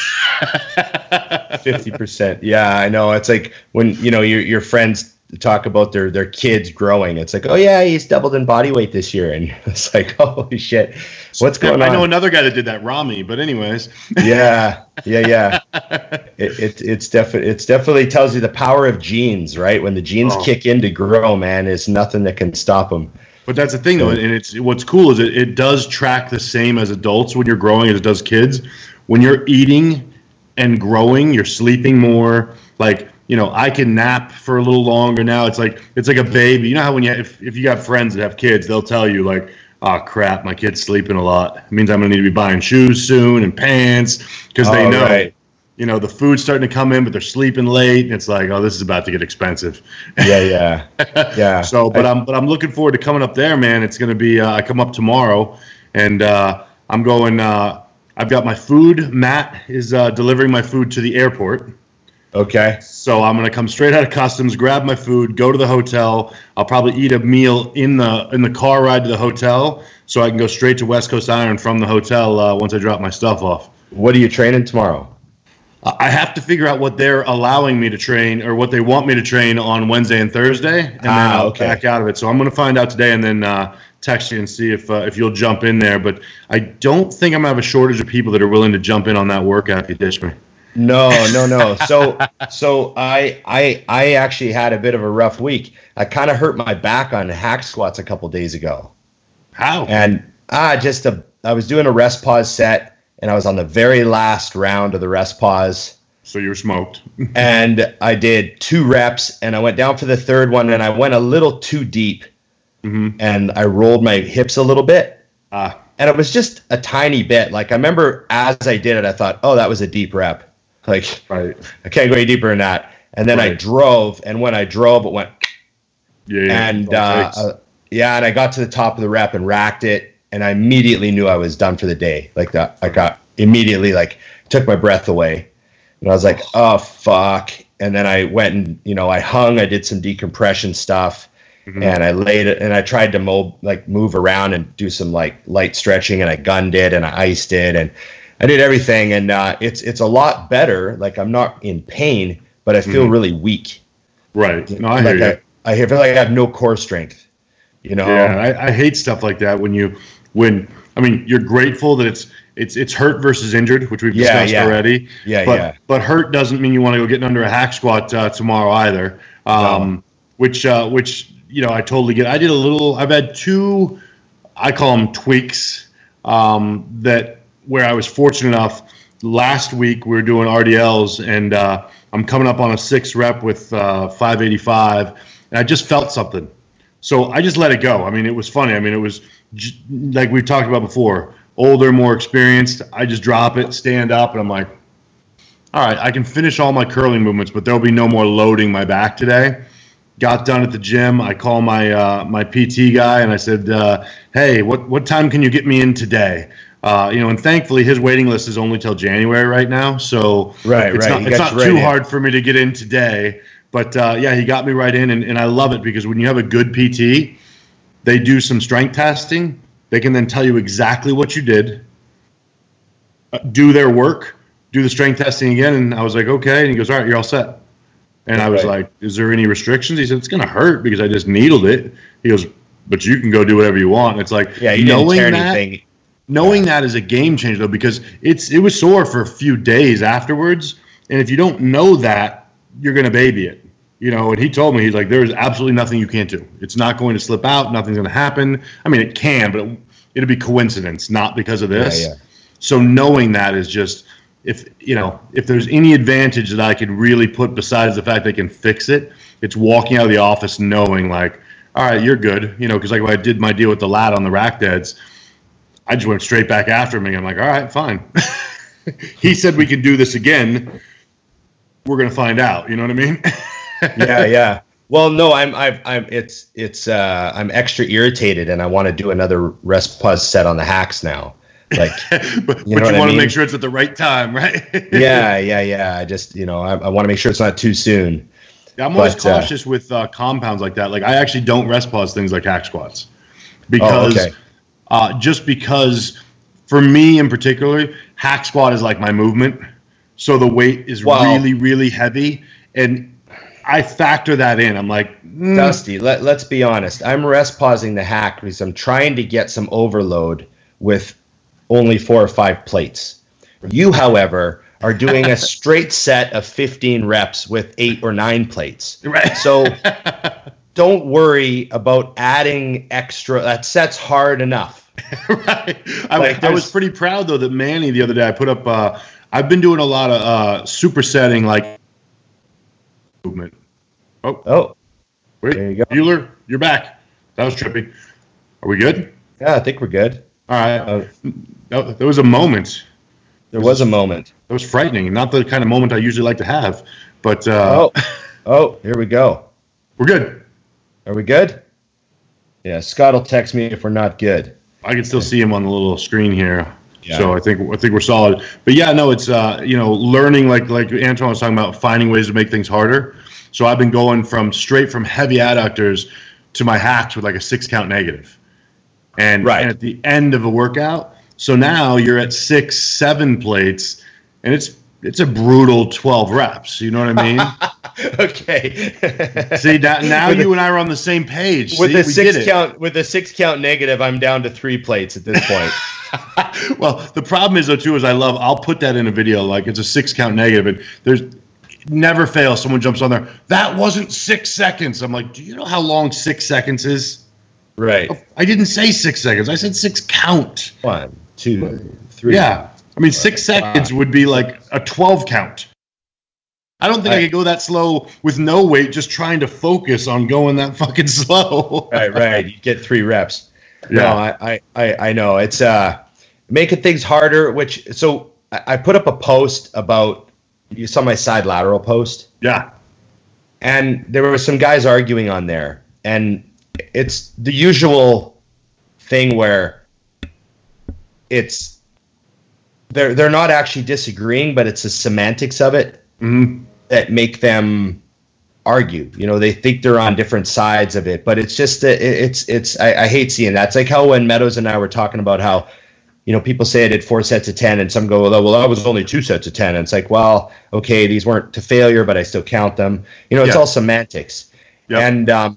Speaker 1: fifty percent. Yeah, I know. It's like when, you know, your your friends talk about their, their kids growing. It's like, oh, yeah, he's doubled in body weight this year. And it's like, holy shit, what's going
Speaker 2: I
Speaker 1: on?
Speaker 2: I know another guy that did that, Rami, but anyways.
Speaker 1: yeah, yeah, yeah. It, it, it's, defi- it's definitely tells you the power of genes, right? When the genes oh. kick in to grow, man, there's nothing that can stop them.
Speaker 2: But that's the thing, though, and it's what's cool is it, it does track the same as adults when you're growing as it does kids. When you're eating and growing, you're sleeping more. Like, you know, I can nap for a little longer now. It's like it's like a baby. You know how when you if if you got friends that have kids, they'll tell you like, oh crap, my kid's sleeping a lot. It means I'm gonna need to be buying shoes soon and pants because they
Speaker 1: oh,
Speaker 2: know.
Speaker 1: Right.
Speaker 2: You know, the food's starting to come in, but they're sleeping late. And it's like, oh, this is about to get expensive.
Speaker 1: Yeah, yeah, yeah.
Speaker 2: So, but
Speaker 1: I,
Speaker 2: I'm, but I'm looking forward to coming up there, man. It's going to be, uh, I come up tomorrow, and uh, I'm going. Uh, I've got my food. Matt is uh, delivering my food to the airport.
Speaker 1: Okay.
Speaker 2: So I'm going to come straight out of customs, grab my food, go to the hotel. I'll probably eat a meal in the in the car ride to the hotel, so I can go straight to West Coast Iron from the hotel uh, once I drop my stuff off.
Speaker 1: What are you training tomorrow?
Speaker 2: I have to figure out what they're allowing me to train or what they want me to train on Wednesday and Thursday, and then
Speaker 1: ah,
Speaker 2: I'll
Speaker 1: okay.
Speaker 2: back out of it. So I'm going to find out today and then uh, text you and see if uh, if you'll jump in there. But I don't think I'm going to have a shortage of people that are willing to jump in on that workout if you ditch me.
Speaker 1: No, no, no. So, so I, I, I actually had a bit of a rough week. I kind of hurt my back on hack squats a couple days ago.
Speaker 2: How?
Speaker 1: And ah, just a, I was doing a rest pause set, and I was on the very last round of the rest pause.
Speaker 2: So you were smoked.
Speaker 1: And I did two reps, and I went down for the third one, and I went a little too deep,
Speaker 2: mm-hmm.
Speaker 1: and I rolled my hips a little bit.
Speaker 2: Ah.
Speaker 1: And it was just a tiny bit. Like, I remember as I did it, I thought, oh, that was a deep rep. Like,
Speaker 2: right.
Speaker 1: I can't go any deeper than that. And then
Speaker 2: right.
Speaker 1: I drove, and when I drove, it went.
Speaker 2: Yeah, yeah.
Speaker 1: And uh, uh, yeah, and I got to the top of the rep and racked it, and I immediately knew I was done for the day. Like that, I got immediately like took my breath away, and I was like, oh fuck. And then I went and you know I hung, I did some decompression stuff, mm-hmm. and I laid it, and I tried to mo- like move around and do some like light stretching, and I gunned it, and I iced it, and I did everything, and uh, it's it's a lot better. Like I'm not in pain, but I feel mm-hmm. really weak.
Speaker 2: Right. No, I
Speaker 1: like
Speaker 2: hear you.
Speaker 1: I, I feel like I have no core strength. You know.
Speaker 2: Yeah, I, I hate stuff like that when you when I mean you're grateful that it's it's it's hurt versus injured, which we've
Speaker 1: yeah,
Speaker 2: discussed
Speaker 1: yeah.
Speaker 2: already.
Speaker 1: Yeah,
Speaker 2: but,
Speaker 1: yeah.
Speaker 2: But hurt doesn't mean you want to go getting under a hack squat uh, tomorrow either. Um, no. Which uh, which you know I totally get. I did a little. I've had two. I call them tweaks. Um, that where I was fortunate enough. Last week we were doing R D Ls, and uh, I'm coming up on a six rep with uh, five eighty-five, and I just felt something. So I just let it go. I mean, it was funny. I mean, it was j- like we talked about before, older, more experienced. I just drop it, stand up, and I'm like, all right, I can finish all my curling movements, but there'll be no more loading my back today. Got done at the gym. I call my uh, my P T guy, and I said, uh, hey, what, what time can you get me in today? Uh, you know, and thankfully his waiting list is only till January right now, so
Speaker 1: right,
Speaker 2: it's
Speaker 1: right.
Speaker 2: not, it's not too right hard for me to get in today. But uh, yeah, he got me right in, and, and I love it because when you have a good P T, they do some strength testing. They can then tell you exactly what you did, uh, do their work, do the strength testing again, and I was like, okay. And he goes, all right, you're all set. And I was right. like, is there any restrictions? He said, it's going to hurt because I just needled it. He goes, but you can go do whatever you want. And it's like,
Speaker 1: yeah, you didn't tear anything.
Speaker 2: Knowing that is a game changer, though, because it's it was sore for a few days afterwards, and if you don't know that, you're going to baby it. You know, and he told me, he's like, there's absolutely nothing you can't do. It's not going to slip out. Nothing's going to happen. I mean, it can, but it, it'll be coincidence, not because of this. Yeah, yeah. So knowing that is just, if you know, if there's any advantage that I could really put besides the fact they can fix it, it's walking out of the office knowing, like, all right, you're good. You know, because like when I did my deal with the lad on the rack deads, I just went straight back after him. I'm like, all right, fine. He said we can do this again. We're gonna find out. You know what I mean?
Speaker 1: yeah, yeah. Well, no, I'm, I've, I'm. It's, it's. Uh, I'm extra irritated, and I want to do another rest pause set on the hacks now. Like,
Speaker 2: but you, but you want to make sure it's at the right time, right?
Speaker 1: yeah, yeah, yeah. I just, you know, I, I want to make sure it's not too soon.
Speaker 2: Yeah, I'm always but, cautious uh, with uh, compounds like that. Like, I actually don't rest pause things like hack squats because. Oh, okay. Uh, just because, for me in particular, hack squat is like my movement. So the weight is well, really, really heavy. And I factor that in. I'm like, mm.
Speaker 1: Dusty, let, let's be honest. I'm rest pausing the hack because I'm trying to get some overload with only four or five plates. You, however, are doing a straight set of fifteen reps with eight or nine plates.
Speaker 2: Right.
Speaker 1: So don't worry about adding extra. That set's hard enough.
Speaker 2: Right. I, like I was pretty proud though that Manny the other day I put up. Uh, I've been doing a lot of uh, supersetting like movement. Oh,
Speaker 1: oh,
Speaker 2: wait, there you go. Bueller, you're back. That was trippy. Are we good?
Speaker 1: Yeah, I think we're good.
Speaker 2: All right. Uh, that, there was a moment.
Speaker 1: There was a moment.
Speaker 2: That was frightening. Not the kind of moment I usually like to have. But uh,
Speaker 1: oh, oh, here we go.
Speaker 2: We're good.
Speaker 1: Are we good? Yeah, Scott will text me if we're not good.
Speaker 2: I can still see him on the little screen here, yeah. So I think I think we're solid. But yeah, no, it's uh, you know, learning like like Antoine was talking about, finding ways to make things harder. So I've been going from straight from heavy adductors to my hacks with like a six count negative, and,
Speaker 1: right.
Speaker 2: and at the end of a workout. So now you're at six, seven plates, and it's it's a brutal twelve reps. You know what I mean?
Speaker 1: Okay.
Speaker 2: See, that, now you the, and I are on the same page.
Speaker 1: With
Speaker 2: See,
Speaker 1: the six count, with the six count negative, I'm down to three plates at this point.
Speaker 2: Well, the problem is though too is I love. I'll put that in a video like it's a six count negative, and there's never fails. Someone jumps on there. That wasn't six seconds. I'm like, do you know how long six seconds is?
Speaker 1: Right.
Speaker 2: I didn't say six seconds. I said six count.
Speaker 1: One, two, three.
Speaker 2: Yeah. I mean, six seconds would be like a twelve count. I don't think I, I could go that slow with no weight, just trying to focus on going that fucking slow.
Speaker 1: Right, right. You get three reps.
Speaker 2: Yeah.
Speaker 1: No, I, I, I know. It's uh, making things harder, which, so I, I put up a post about, you saw my side lateral post?
Speaker 2: Yeah.
Speaker 1: And there were some guys arguing on there. And it's the usual thing where it's they're they're not actually disagreeing, but it's the semantics of it
Speaker 2: Mm-hmm.
Speaker 1: that make them argue. You know, they think they're on different sides of it, but it's just that it- it's it's I, I hate seeing that. It's like how when Meadows and I were talking about how, you know, people say I did four sets of ten, and some go, well, well, that was only two sets of ten, and it's like, well, okay, these weren't to failure, but I still count them. You know, it's
Speaker 2: Yeah.
Speaker 1: all semantics,
Speaker 2: Yep.
Speaker 1: and um,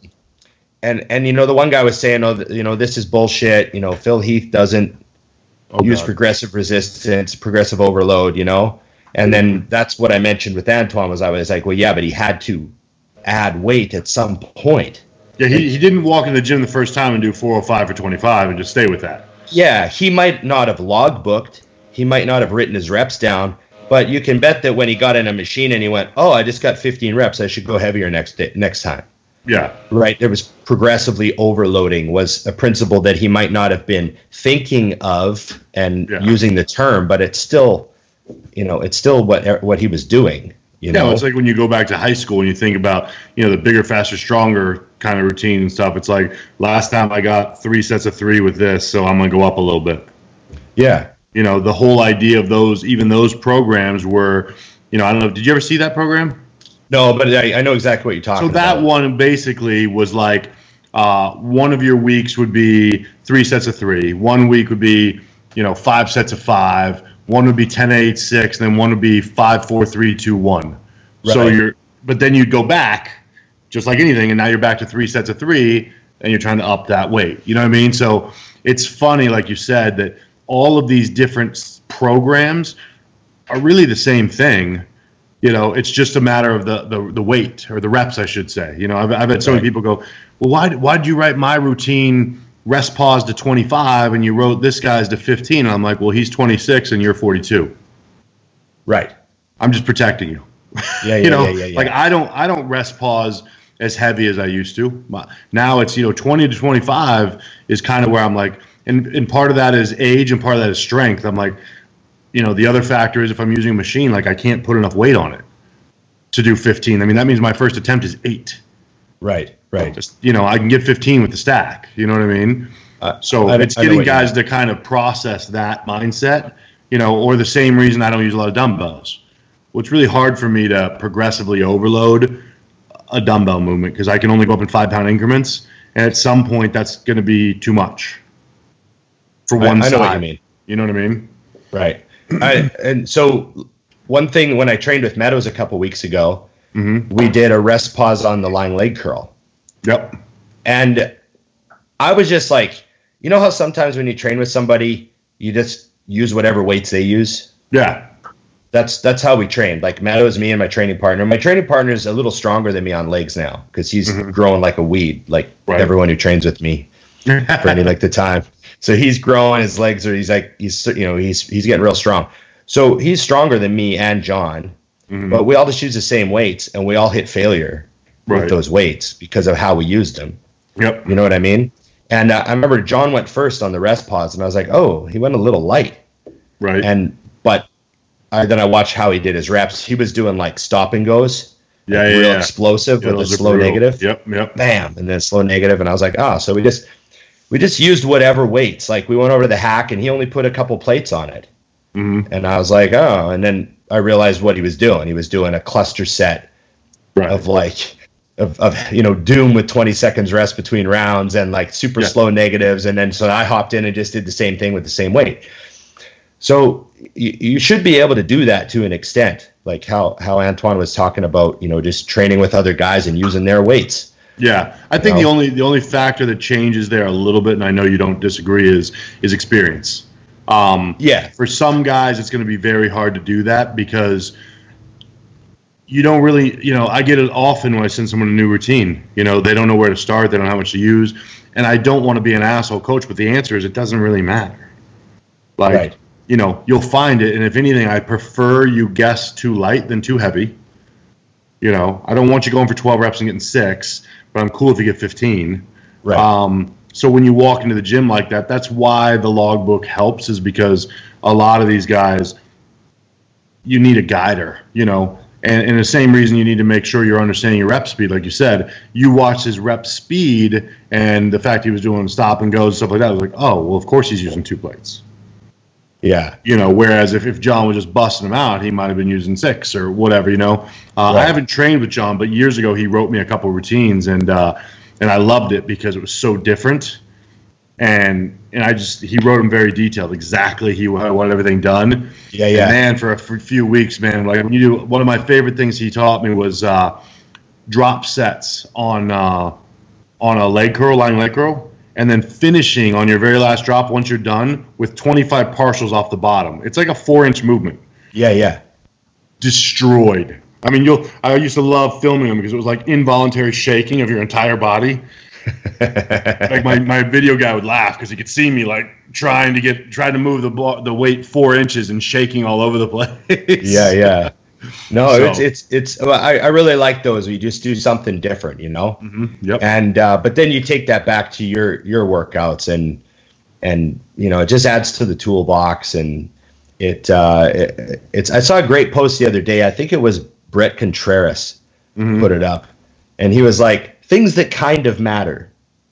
Speaker 1: and and you know, the one guy was saying, oh, th- you know, this is bullshit. You know, Phil Heath doesn't
Speaker 2: Oh,
Speaker 1: use
Speaker 2: God.
Speaker 1: progressive resistance, progressive overload, you know? And then that's what I mentioned with Antoine was I was like, well, yeah, but he had to add weight at some point.
Speaker 2: Yeah, he, he didn't walk in the gym the first time and do four oh five for twenty-five and just stay with that.
Speaker 1: Yeah, he might not have log booked. He might not have written his reps down, but you can bet that when he got in a machine and he went, oh, I just got fifteen reps, I should go heavier next day, next time.
Speaker 2: Yeah.
Speaker 1: Right? There was progressively overloading was a principle that he might not have been thinking of and
Speaker 2: Yeah.
Speaker 1: using the term, but it's still, you know, it's still what what he was doing. You
Speaker 2: Yeah,
Speaker 1: know,
Speaker 2: it's like when you go back to high school and you think about, you know, the bigger, faster, stronger kind of routine and stuff. It's like last time I got three sets of three with this, so I'm going to go up a little bit.
Speaker 1: yeah.
Speaker 2: You know, the whole idea of those, even those programs were, you know, I don't know, did you ever see that program?
Speaker 1: No, but I, I know exactly what you're talking
Speaker 2: So that
Speaker 1: about.
Speaker 2: one basically was like uh, one of your weeks would be three sets of three. One week would be, you know, five sets of five. One would be ten, eight, six. Then one would be five, four, three, two, one. So
Speaker 1: Right.
Speaker 2: you're, but then you'd go back, just like anything, and now you're back to three sets of three, and you're trying to up that weight. You know what I mean? So it's funny, like you said, that all of these different s- programs are really the same thing. You know, it's just a matter of the, the, the weight or the reps, I should say. You know, I've, I've had so many
Speaker 1: Right.
Speaker 2: people go, well, why why did you write my routine rest pause to twenty-five and you wrote this guy's to fifteen? And I'm like, well, he's twenty-six and you're forty-two.
Speaker 1: Right.
Speaker 2: I'm just protecting you.
Speaker 1: Yeah, yeah,
Speaker 2: you know,
Speaker 1: yeah, yeah, yeah.
Speaker 2: like I don't I don't rest pause as heavy as I used to. My- Now it's, you know, twenty to twenty-five is kind of where I'm like, and, and part of that is age and part of that is strength. I'm like, you know, the other factor is if I'm using a machine, like I can't put enough weight on it to do fifteen. I mean, that means my first attempt is eight.
Speaker 1: Right. Right.
Speaker 2: Just, you know, I can get fifteen with the stack. You know what I mean?
Speaker 1: Uh,
Speaker 2: So
Speaker 1: I-
Speaker 2: it's
Speaker 1: I know
Speaker 2: getting
Speaker 1: what you
Speaker 2: guys
Speaker 1: mean.
Speaker 2: to kind of process that mindset, you know, or the same reason I don't use a lot of dumbbells. Well, it's really hard for me to progressively overload a dumbbell movement because I can only go up in five pound increments. And at some point, that's going to be too much for
Speaker 1: I-
Speaker 2: one
Speaker 1: I
Speaker 2: side.
Speaker 1: know what you mean.
Speaker 2: You know what I mean?
Speaker 1: Right. I, and so one thing when I trained with Meadows a couple weeks ago,
Speaker 2: Mm-hmm.
Speaker 1: we did a rest pause on the lying leg curl.
Speaker 2: Yep.
Speaker 1: And I was just like, you know how sometimes when you train with somebody, you just use whatever weights they use?
Speaker 2: Yeah.
Speaker 1: That's that's how we trained. Like Meadows, me and my training partner. My training partner is a little stronger than me on legs now because he's growing like a weed, like
Speaker 2: Right.
Speaker 1: everyone who trains with me for any like the time. So he's growing, his legs are, he's like, he's, you know, he's, he's getting real strong. So he's stronger than me and John,
Speaker 2: Mhm.
Speaker 1: but we all just use the same weights and we all hit failure
Speaker 2: Right.
Speaker 1: with those weights because of how we used them.
Speaker 2: Yep.
Speaker 1: You know what I mean? And uh, I remember John went first on the rest pause and I was like, oh, he went a little light.
Speaker 2: Right.
Speaker 1: And, but I, then I watched how he did his reps. He was doing like stop and goes,
Speaker 2: yeah,
Speaker 1: like
Speaker 2: yeah,
Speaker 1: real
Speaker 2: yeah.
Speaker 1: explosive
Speaker 2: Yeah,
Speaker 1: with a
Speaker 2: those are
Speaker 1: slow
Speaker 2: brutal.
Speaker 1: negative.
Speaker 2: Yep. Yep.
Speaker 1: Bam, and then slow negative, and I was like, oh, so we just we just used whatever weights. Like we went over to the hack, and he only put a couple plates on it,
Speaker 2: Mm-hmm.
Speaker 1: and I was like, oh, and then I realized what he was doing. He was doing a cluster set
Speaker 2: Right.
Speaker 1: of like of, of you know doom with twenty seconds rest between rounds and like super
Speaker 2: Yeah.
Speaker 1: slow negatives, and then so I hopped in and just did the same thing with the same weight. So you, you should be able to do that to an extent, like how how Antoine was talking about, you know, just training with other guys and using their weights.
Speaker 2: Yeah, I think
Speaker 1: You
Speaker 2: the
Speaker 1: know?
Speaker 2: only the only factor that changes there a little bit, and I know you don't disagree, is is experience. Um,
Speaker 1: Yeah.
Speaker 2: For some guys, it's going to be very hard to do that because you don't really, you know, I get it often when I send someone a new routine. You know, they don't know where to start, they don't know how much to use, and I don't want to be an asshole coach, but the answer is it doesn't really matter. Like,
Speaker 1: Right.
Speaker 2: you know, you'll find it, and if anything, I prefer you guess too light than too heavy. You know, I don't want you going for twelve reps and getting six, but I'm cool if you get fifteen.
Speaker 1: Right.
Speaker 2: Um, so when you walk into the gym like that, that's why the logbook helps, is because a lot of these guys, you need a guider. You know, And, and the same reason you need to make sure you're understanding your rep speed, like you said. You watch his rep speed and the fact he was doing stop and goes and stuff like that. I was like, oh, well, of course he's using two plates.
Speaker 1: Yeah.
Speaker 2: You know, whereas if, if John was just busting him out, he might have been using six or whatever, you know. Uh,
Speaker 1: Right.
Speaker 2: I haven't trained with John, but years ago he wrote me a couple routines, and uh, and I loved it because it was so different. And and I just he wrote them very detailed, exactly he wanted everything done.
Speaker 1: Yeah, yeah.
Speaker 2: And man, for a f- few weeks, man, like when you do one of my favorite things he taught me was uh, drop sets on uh, on a leg curl, lying leg curl, and then finishing on your very last drop once you're done with twenty-five partials off the bottom. It's like a four-inch movement.
Speaker 1: Yeah, yeah.
Speaker 2: Destroyed. I mean, you'll. I used to love filming them because it was like involuntary shaking of your entire body. Like my, my video guy would laugh because he could see me like trying to get trying to move the blo- the weight four inches and shaking all over the place.
Speaker 1: Yeah, yeah. No,
Speaker 2: So-
Speaker 1: it's it's it's. well, I I really like those. We just do something different, you know.
Speaker 2: Mm-hmm. Yep.
Speaker 1: And uh, but then you take that back to your your workouts, and and you know it just adds to the toolbox, and it, uh, it it's. I saw a great post the other day. I think it was Brett Contreras
Speaker 2: Mhm.
Speaker 1: put it up, and he was like, things that kind of matter.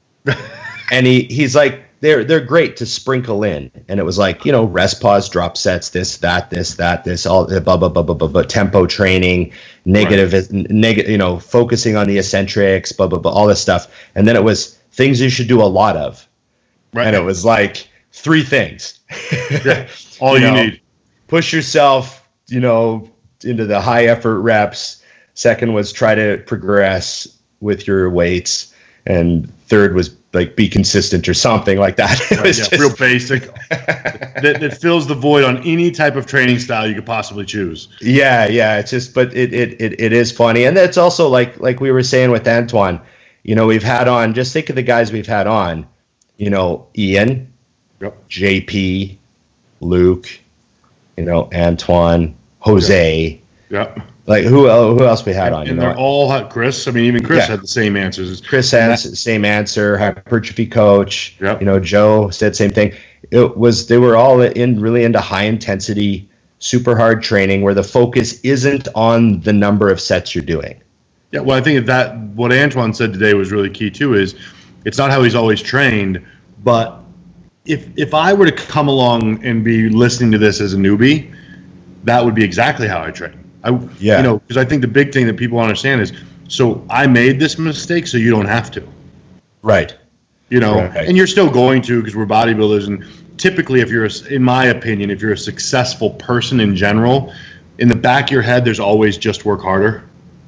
Speaker 1: And he he's like, they're they're great to sprinkle in, and it was like, you know, rest, pause, drop sets, this, that, this, that, this, all blah blah blah blah blah, blah tempo training, negative, right. negative, you know, focusing on the eccentrics, blah blah blah, all this stuff, and then it was things you should do a lot of,
Speaker 2: Right.
Speaker 1: and it was like three things.
Speaker 2: Yeah. All you,
Speaker 1: know,
Speaker 2: need.
Speaker 1: Push yourself, you know, into the high effort reps. Second was try to progress with your weights, and third was like be consistent or something like that. It
Speaker 2: Right,
Speaker 1: was
Speaker 2: yeah,
Speaker 1: just-
Speaker 2: real basic. that, that fills the void on any type of training style you could possibly choose.
Speaker 1: Yeah, yeah. It's just, but it, it it it is funny, and that's also like like we were saying with Antoine. You know, we've had on. Just think of the guys we've had on. You know, Ian,
Speaker 2: Yep.
Speaker 1: J P, Luke. You know, Antoine, Jose.
Speaker 2: Yep.
Speaker 1: Like who el- who else we had on?
Speaker 2: And
Speaker 1: You
Speaker 2: they're
Speaker 1: know,
Speaker 2: all had Chris. I mean, even Chris
Speaker 1: Yeah.
Speaker 2: had the same answers.
Speaker 1: Chris
Speaker 2: And
Speaker 1: has same answer. Hypertrophy coach.
Speaker 2: Yep.
Speaker 1: You know, Joe said same thing. It was they were all in really into high intensity, super hard training where the focus isn't on the number of sets you're doing.
Speaker 2: Yeah, well, I think that what Antoine said today was really key too. Is it's not how he's always trained, but if if I were to come along and be listening to this as a newbie, that would be exactly how I train. I,
Speaker 1: Yeah.
Speaker 2: You know, because I think the big thing that people understand is, so I made this mistake, so you don't have to.
Speaker 1: Right.
Speaker 2: You know,
Speaker 1: Right.
Speaker 2: and you're still going to because we're bodybuilders, and typically, if you're, a, in my opinion, if you're a successful person in general, in the back of your head, there's always just work harder.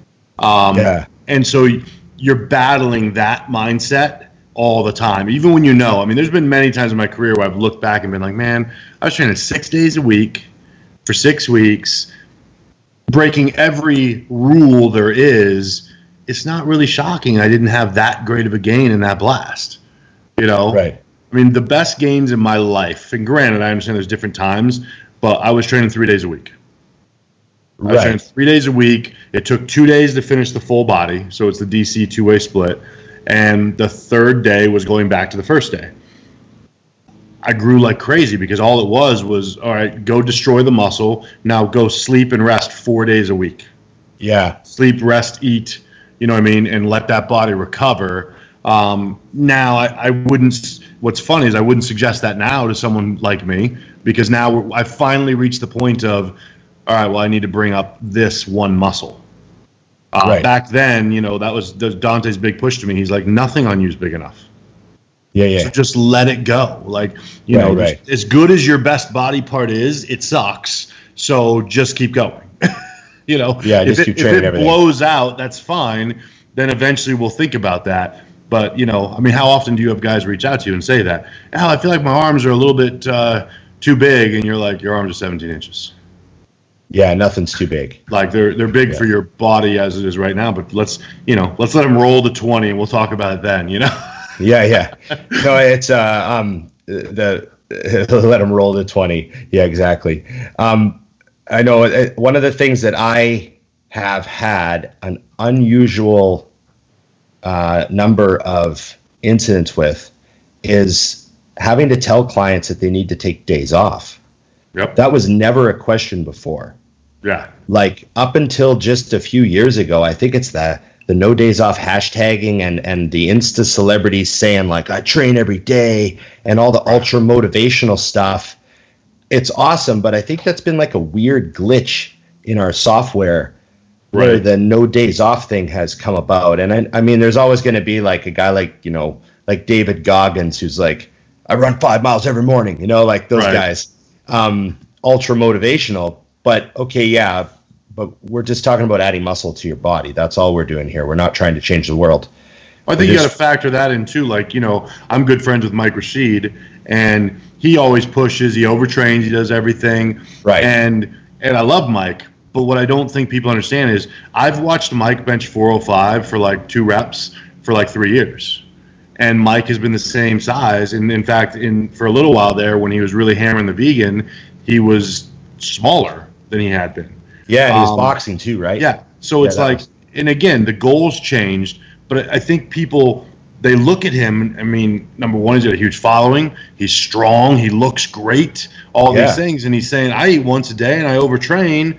Speaker 2: Um,
Speaker 1: Yeah.
Speaker 2: And so you're battling that mindset all the time, even when you know. I mean, there's been many times in my career where I've looked back and been like, man, I was training six days a week for six weeks, breaking every rule there is. It's not really shocking I didn't have that great of a gain in that blast. You know?
Speaker 1: Right.
Speaker 2: I mean, the best gains in my life, and granted, I understand there's different times, but I was training three days a week. I was training
Speaker 1: Right.
Speaker 2: three days a week. It took two days to finish the full body, so it's the D C two-way split. And the third day was going back to the first day. I grew like crazy because all it was was, all right, go destroy the muscle. Now go sleep and rest four days a week.
Speaker 1: Yeah.
Speaker 2: Sleep, rest, eat, you know what I mean, and let that body recover. Um, now, I, I wouldn't, what's funny is I wouldn't suggest that now to someone like me, because now we're, I finally reached the point of, all right, well, I need to bring up this one muscle. Uh,
Speaker 1: Right.
Speaker 2: Back then, you know, that was the, Dante's big push to me. He's like, nothing on you is big enough.
Speaker 1: Yeah. Yeah.
Speaker 2: So just let it go. Like, you
Speaker 1: Right,
Speaker 2: know,
Speaker 1: right.
Speaker 2: as good as your best body part is, it sucks. So just keep going. You know,
Speaker 1: Yeah,
Speaker 2: if
Speaker 1: just
Speaker 2: it,
Speaker 1: keep
Speaker 2: if
Speaker 1: training
Speaker 2: it
Speaker 1: everything.
Speaker 2: blows out, that's fine. Then eventually we'll think about that. But, you know, I mean, how often do you have guys reach out to you and say that? Al, I feel like my arms are a little bit uh, too big. And you're like, your arms are seventeen inches.
Speaker 1: Yeah. Nothing's too big.
Speaker 2: Like they're they're big
Speaker 1: Yeah.
Speaker 2: for your body as it is right now. But let's, you know, let's let them roll to twenty and we'll talk about it then, you know?
Speaker 1: Yeah. Yeah. No, it's uh um the let them roll to twenty. Yeah. Exactly. Um, I know uh, one of the things that I have had an unusual uh, number of incidents with is having to tell clients that they need to take days off.
Speaker 2: Yep.
Speaker 1: That was never a question before.
Speaker 2: Yeah.
Speaker 1: Like up until just a few years ago, I think it's the the no days off hashtagging and and the Insta celebrities saying like I train every day and all the ultra motivational stuff. It's awesome, but I think that's been like a weird glitch in our software where
Speaker 2: Right.
Speaker 1: the no days off thing has come about. And I, I mean, there's always going to be like a guy like, you know, like David Goggins, who's like, I run five miles every morning, you know, like those
Speaker 2: Right.
Speaker 1: guys, um, ultra motivational. But okay, yeah, but we're just talking about adding muscle to your body. That's all we're doing here. We're not trying to change the world.
Speaker 2: I think
Speaker 1: We're
Speaker 2: you got
Speaker 1: just-
Speaker 2: to factor that in too. Like, you know, I'm good friends with Mike Rashid, and he always pushes. He overtrains. He does everything.
Speaker 1: Right.
Speaker 2: And and I love Mike, but what I don't think people understand is I've watched Mike bench four oh five for like two reps for like three years, and Mike has been the same size. And in fact, in for a little while there, when he was really hammering the vegan, he was smaller than he had been.
Speaker 1: Yeah, and he's
Speaker 2: Um,
Speaker 1: boxing too, right?
Speaker 2: Yeah. So
Speaker 1: Yeah,
Speaker 2: it's
Speaker 1: that
Speaker 2: like,
Speaker 1: was-
Speaker 2: and again, the goals changed, but I think people, they look at him. I mean, number one, he's got a huge following. He's strong. He looks great. All
Speaker 1: Yeah.
Speaker 2: these things, and he's saying, "I eat once a day and I overtrain,"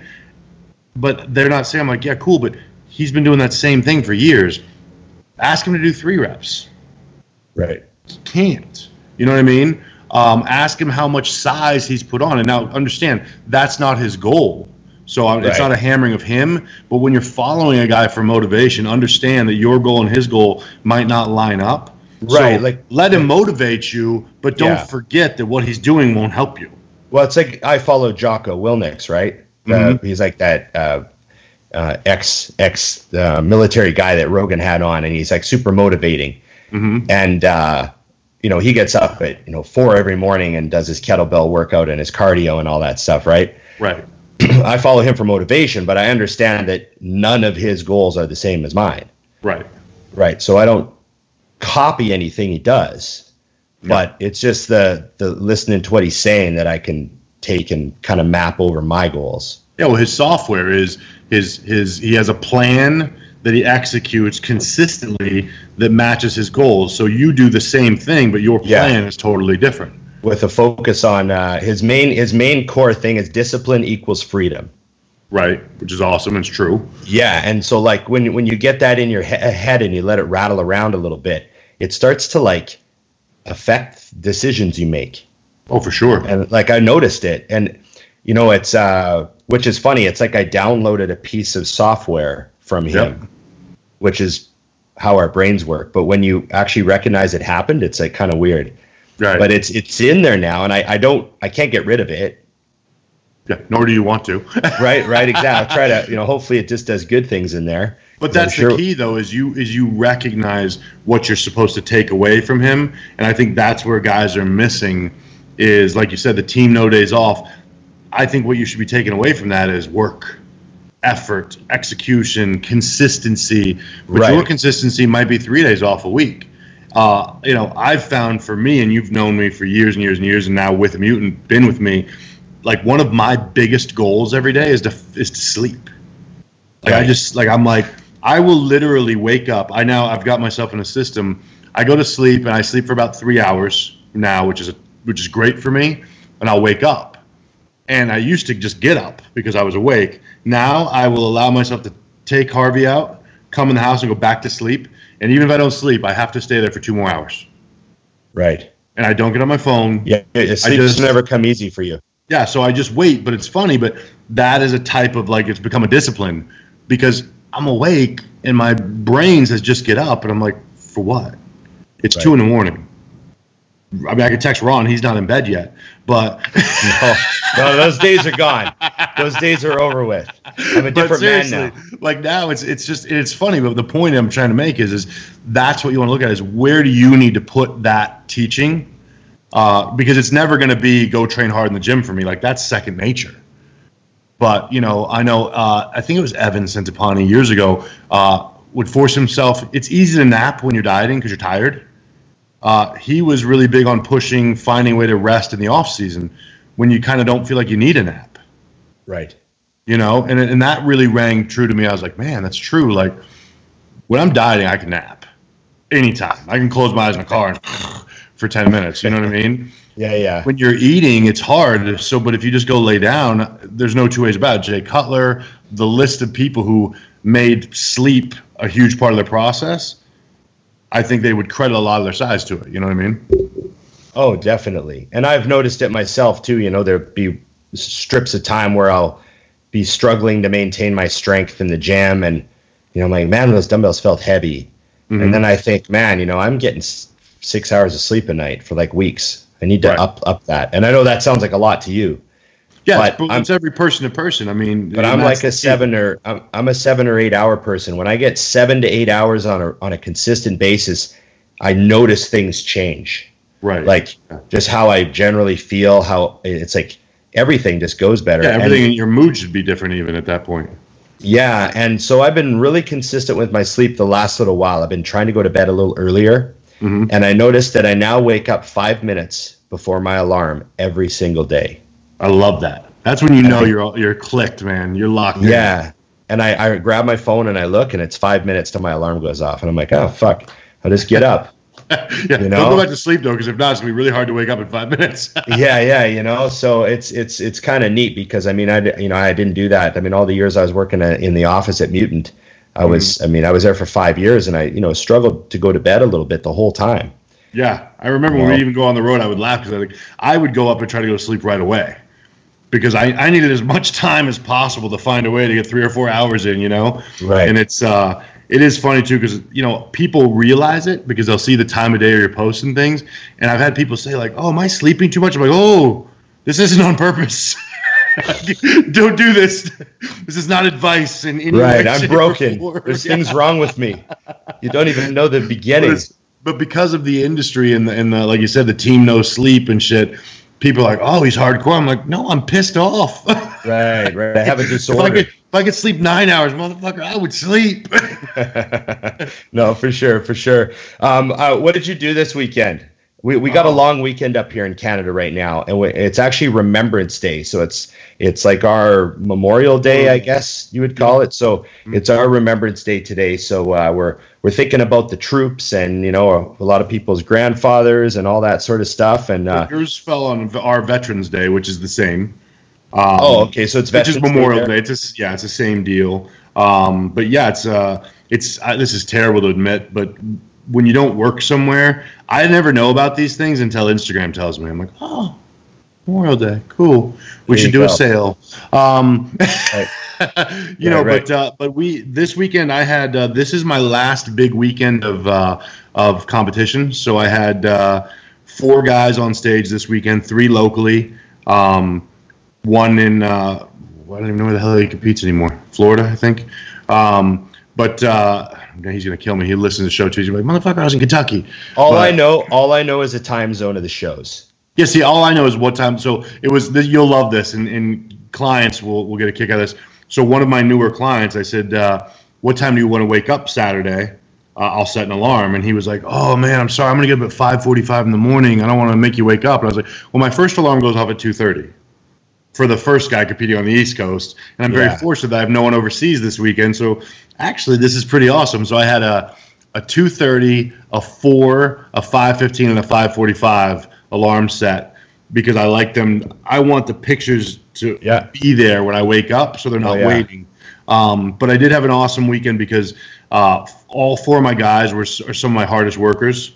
Speaker 2: but they're not saying, "I'm like, yeah, cool," but he's been doing that same thing for years. Ask him to do three reps.
Speaker 1: Right.
Speaker 2: He can't. You know what I mean? Um, ask him how much size he's put on, and now understand that's not his goal. So uh, it's
Speaker 1: Right.
Speaker 2: not a hammering of him, but when you're following a guy for motivation, understand that your goal and his goal might not line up.
Speaker 1: Right,
Speaker 2: So
Speaker 1: like-
Speaker 2: let him motivate you, but don't
Speaker 1: Yeah.
Speaker 2: forget that what he's doing won't help you.
Speaker 1: Well, it's like I follow Jocko Willnicks, right? Uh,
Speaker 2: Mhm.
Speaker 1: he's like that uh, uh, ex ex uh, military guy that Rogan had on, and he's like super motivating.
Speaker 2: hmm
Speaker 1: And uh, you know, he gets up at you know four every morning and does his kettlebell workout and his cardio and all that stuff, right?
Speaker 2: Right.
Speaker 1: I follow him for motivation, but I understand that none of his goals are the same as mine,
Speaker 2: Right.
Speaker 1: right? So I don't copy anything he does, but it's just the the listening to what he's saying that I can take and kind of map over my goals.
Speaker 2: Yeah, well, his software is his his he has a plan that he executes consistently that matches his goals. So you do the same thing, but your
Speaker 1: Yeah.
Speaker 2: plan is totally different.
Speaker 1: With a focus on uh, his main his main core thing is discipline equals freedom.
Speaker 2: Right, which is awesome. It's true.
Speaker 1: Yeah, and so like when when you get that in your he- head and you let it rattle around a little bit, it starts to like affect decisions you make.
Speaker 2: Oh, for sure.
Speaker 1: And like I noticed it, and you know it's uh, which is funny. It's like I downloaded a piece of software from him,
Speaker 2: Yep.
Speaker 1: which is how our brains work. But when you actually recognize it happened, it's like kind of weird.
Speaker 2: Right.
Speaker 1: But it's it's in there now, and I, I don't I can't get rid of it.
Speaker 2: Yeah, nor do you want to.
Speaker 1: Right, right, exactly. I try to, you know, hopefully it just does good things in there.
Speaker 2: But
Speaker 1: 'Cause I'm
Speaker 2: that's
Speaker 1: sure-
Speaker 2: the key, though, is you is you recognize what you're supposed to take away from him, and I think that's where guys are missing. Is like you said, the team no days off. I think what you should be taking away from that is work, effort, execution, consistency. But
Speaker 1: Right.
Speaker 2: your consistency might be three days off a week. Uh, you know, I've found for me, and you've known me for years and years and years, and now with Mutant, been with me. Like one of my biggest goals every day is to is to sleep. Like I
Speaker 1: Right.
Speaker 2: just like I'm like I will literally wake up. I now I've got myself in a system. I go to sleep and I sleep for about three hours now, which is a, which is great for me. And I'll wake up. And I used to just get up because I was awake. Now I will allow myself to take Harvey out, come in the house, and go back to sleep. And even if I don't sleep, I have to stay there for two more hours.
Speaker 1: Right.
Speaker 2: And I don't get on my phone.
Speaker 1: Yeah, sleep
Speaker 2: just-
Speaker 1: has never come easy for you.
Speaker 2: Yeah, so I just wait, but it's funny, but that is a type of like it's become a discipline because I'm awake and my brain says just get up, and I'm like, for what? It's
Speaker 1: Right.
Speaker 2: two in the morning. I mean, I could text Ron; he's not in bed yet, but
Speaker 1: No, no, those days are gone. Those days are over with. I'm a
Speaker 2: but
Speaker 1: different man
Speaker 2: seriously,
Speaker 1: now.
Speaker 2: like now it's it's just it's funny, but the point I'm trying to make is is that's what you want to look at is where do you need to put that teaching. Uh, because it's never going to be go train hard in the gym for me. Like that's second nature. But you know, I know. Uh, I think it was Evan Centopani years ago. Uh, would force himself. It's easy to nap when you're dieting because you're tired. Uh, he was really big on pushing, finding a way to rest in the off season when you kind of don't feel like you need a nap.
Speaker 1: Right.
Speaker 2: You know, and and that really rang true to me. I was like, man, that's true. Like when I'm dieting, I can nap anytime. I can close my eyes in the car and for ten minutes. You know what I mean?
Speaker 1: Yeah, yeah.
Speaker 2: When you're eating, it's hard. So, but if you just go lay down, there's no two ways about it. Jay Cutler, the list of people who made sleep a huge part of their process, I think they would credit a lot of their size to it. You know what I mean?
Speaker 1: Oh, definitely. And I've noticed it myself too. You know, there'd be strips of time where I'll be struggling to maintain my strength in the gym, and you know, I'm like, man, those dumbbells felt heavy. Mm-hmm. And then I think, man, you know, I'm getting six hours of sleep a night for like weeks. I need to right. up up that. And I know that sounds like a lot to you.
Speaker 2: Yeah, but it's, it's every person to person. I mean,
Speaker 1: but I'm like a seven or I'm, I'm a seven or eight hour person. When I get seven to eight hours on a on a consistent basis, I notice things change.
Speaker 2: Right.
Speaker 1: Like just how I generally feel. How it's like everything just goes better.
Speaker 2: Yeah, everything and, in your mood should be different even at that point.
Speaker 1: Yeah, and so I've been really consistent with my sleep the last little while. I've been trying to go to bed a little earlier. Mm-hmm. And I noticed that I now wake up five minutes before my alarm every single day.
Speaker 2: I love that. That's when you know think, you're you're clicked, man. You're locked in.
Speaker 1: Yeah. And I, I grab my phone and I look, and it's five minutes till my alarm goes off. And I'm like, oh, fuck. I'll just get up.
Speaker 2: yeah, you know? Don't go back to sleep, though, because if not, it's going to be really hard to wake up in five minutes.
Speaker 1: yeah, yeah, you know. So it's it's it's kind of neat because, I mean, I, you know, I didn't do that. I mean, all the years I was working in the office at Mutant, I was, I mean, I was there for five years and I, you know, struggled to go to bed a little bit the whole time.
Speaker 2: Yeah. I remember well, when we even go on the road, I would laugh because I, like, I would go up and try to go to sleep right away because I, I needed as much time as possible to find a way to get three or four hours in, you know?
Speaker 1: Right.
Speaker 2: And it's, uh, it is funny too because, you know, people realize it because they'll see the time of day or you're posting things. And I've had people say like, oh, am I sleeping too much? I'm like, oh, this isn't on purpose. Don't do this. This is not advice. In any
Speaker 1: right, I'm broken. There's yeah. things wrong with me. You don't even know the beginning.
Speaker 2: But because of the industry and the, and the, like you said, the team no sleep and shit, people are like, oh, he's hardcore. I'm like, no, I'm pissed off.
Speaker 1: right, right. I have a disorder.
Speaker 2: If I could, if I could sleep nine hours, motherfucker, I would sleep.
Speaker 1: No, for sure, for sure. Um, uh, what did you do this weekend? We we got a long weekend up here in Canada right now, and we, it's actually Remembrance Day. So it's it's like our Memorial Day, I guess you would call it. So it's our Remembrance Day today. So uh, we're we're thinking about the troops and, you know, a, a lot of people's grandfathers and all that sort of stuff. And uh,
Speaker 2: yours fell on our Veterans Day, which is the same. Um,
Speaker 1: oh, okay. So it's Veterans
Speaker 2: which is Memorial
Speaker 1: Day.
Speaker 2: Day. It's a, yeah, it's the same deal. Um, but yeah, it's uh, it's uh, this is terrible to admit, but when you don't work somewhere, I never know about these things until Instagram tells me. I'm like, oh, Memorial Day, cool. We there should do go. a sale. Um, right. you know, right, right. but uh, but we this weekend I had uh, this is my last big weekend of uh, of competition. So I had uh, four guys on stage this weekend, three locally, um, one in uh, I don't even know where the hell he competes anymore. Florida, I think. Um, but uh, he's gonna kill me. He listens to the show too. He's like, motherfucker, I was in Kentucky.
Speaker 1: All
Speaker 2: but,
Speaker 1: I know, all I know is the time zone of the shows.
Speaker 2: Yeah, see, all I know is what time. So it was. You'll love this, and, and clients will will get a kick out of this. So one of my newer clients, I said, uh, "What time do you want to wake up Saturday? Uh, I'll set an alarm." And he was like, "Oh man, I'm sorry, I'm gonna get up at five forty-five in the morning. I don't want to make you wake up." And I was like, "Well, my first alarm goes off at two thirty for the first guy competing on the East Coast, and I'm very yeah. fortunate that I have no one overseas this weekend. So actually, this is pretty awesome. So I had a a two thirty, a four, a five fifteen, and a five forty-five alarm set because I like them. I want the pictures to
Speaker 1: yeah.
Speaker 2: be there when I wake up, so they're not oh, yeah. waiting. Um, but I did have an awesome weekend because uh, all four of my guys were are some of my hardest workers.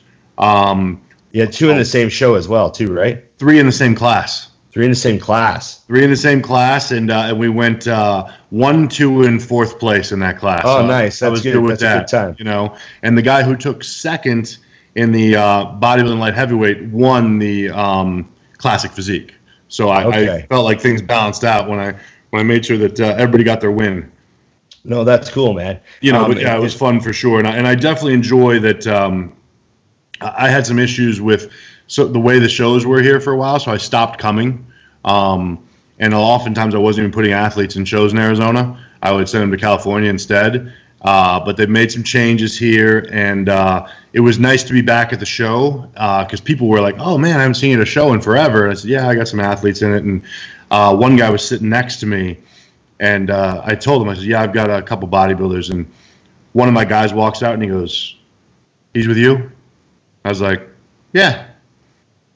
Speaker 2: Um,
Speaker 1: you had two in the same show as well, too, right?
Speaker 2: Three in the same class.
Speaker 1: Three in the same class.
Speaker 2: Three in the same class, and uh, and we went uh, one, two, and fourth place in that class.
Speaker 1: Oh,
Speaker 2: so
Speaker 1: nice! That's
Speaker 2: I was
Speaker 1: good.
Speaker 2: good with
Speaker 1: That's
Speaker 2: that.
Speaker 1: A good time.
Speaker 2: You know, and the guy who took second in the uh, bodybuilding light heavyweight won the um, classic physique. So I, okay. I felt like things balanced out when I when I made sure that uh, everybody got their win.
Speaker 1: No, that's cool, man.
Speaker 2: You know,
Speaker 1: um,
Speaker 2: but yeah, it, it was fun for sure, and I, and I definitely enjoy that. Um, I had some issues with so the way the shows were here for a while, so I stopped coming. Um, and oftentimes I wasn't even putting athletes in shows in Arizona. I would send them to California instead. Uh, but they've made some changes here, and uh, it was nice to be back at the show because uh, people were like, "Oh man, I haven't seen you at a show in forever." And I said, "Yeah, I got some athletes in it." And uh, one guy was sitting next to me, and uh, I told him, I said, "Yeah, I've got a couple bodybuilders." And one of my guys walks out and he goes, "He's with you?" I was like, "Yeah."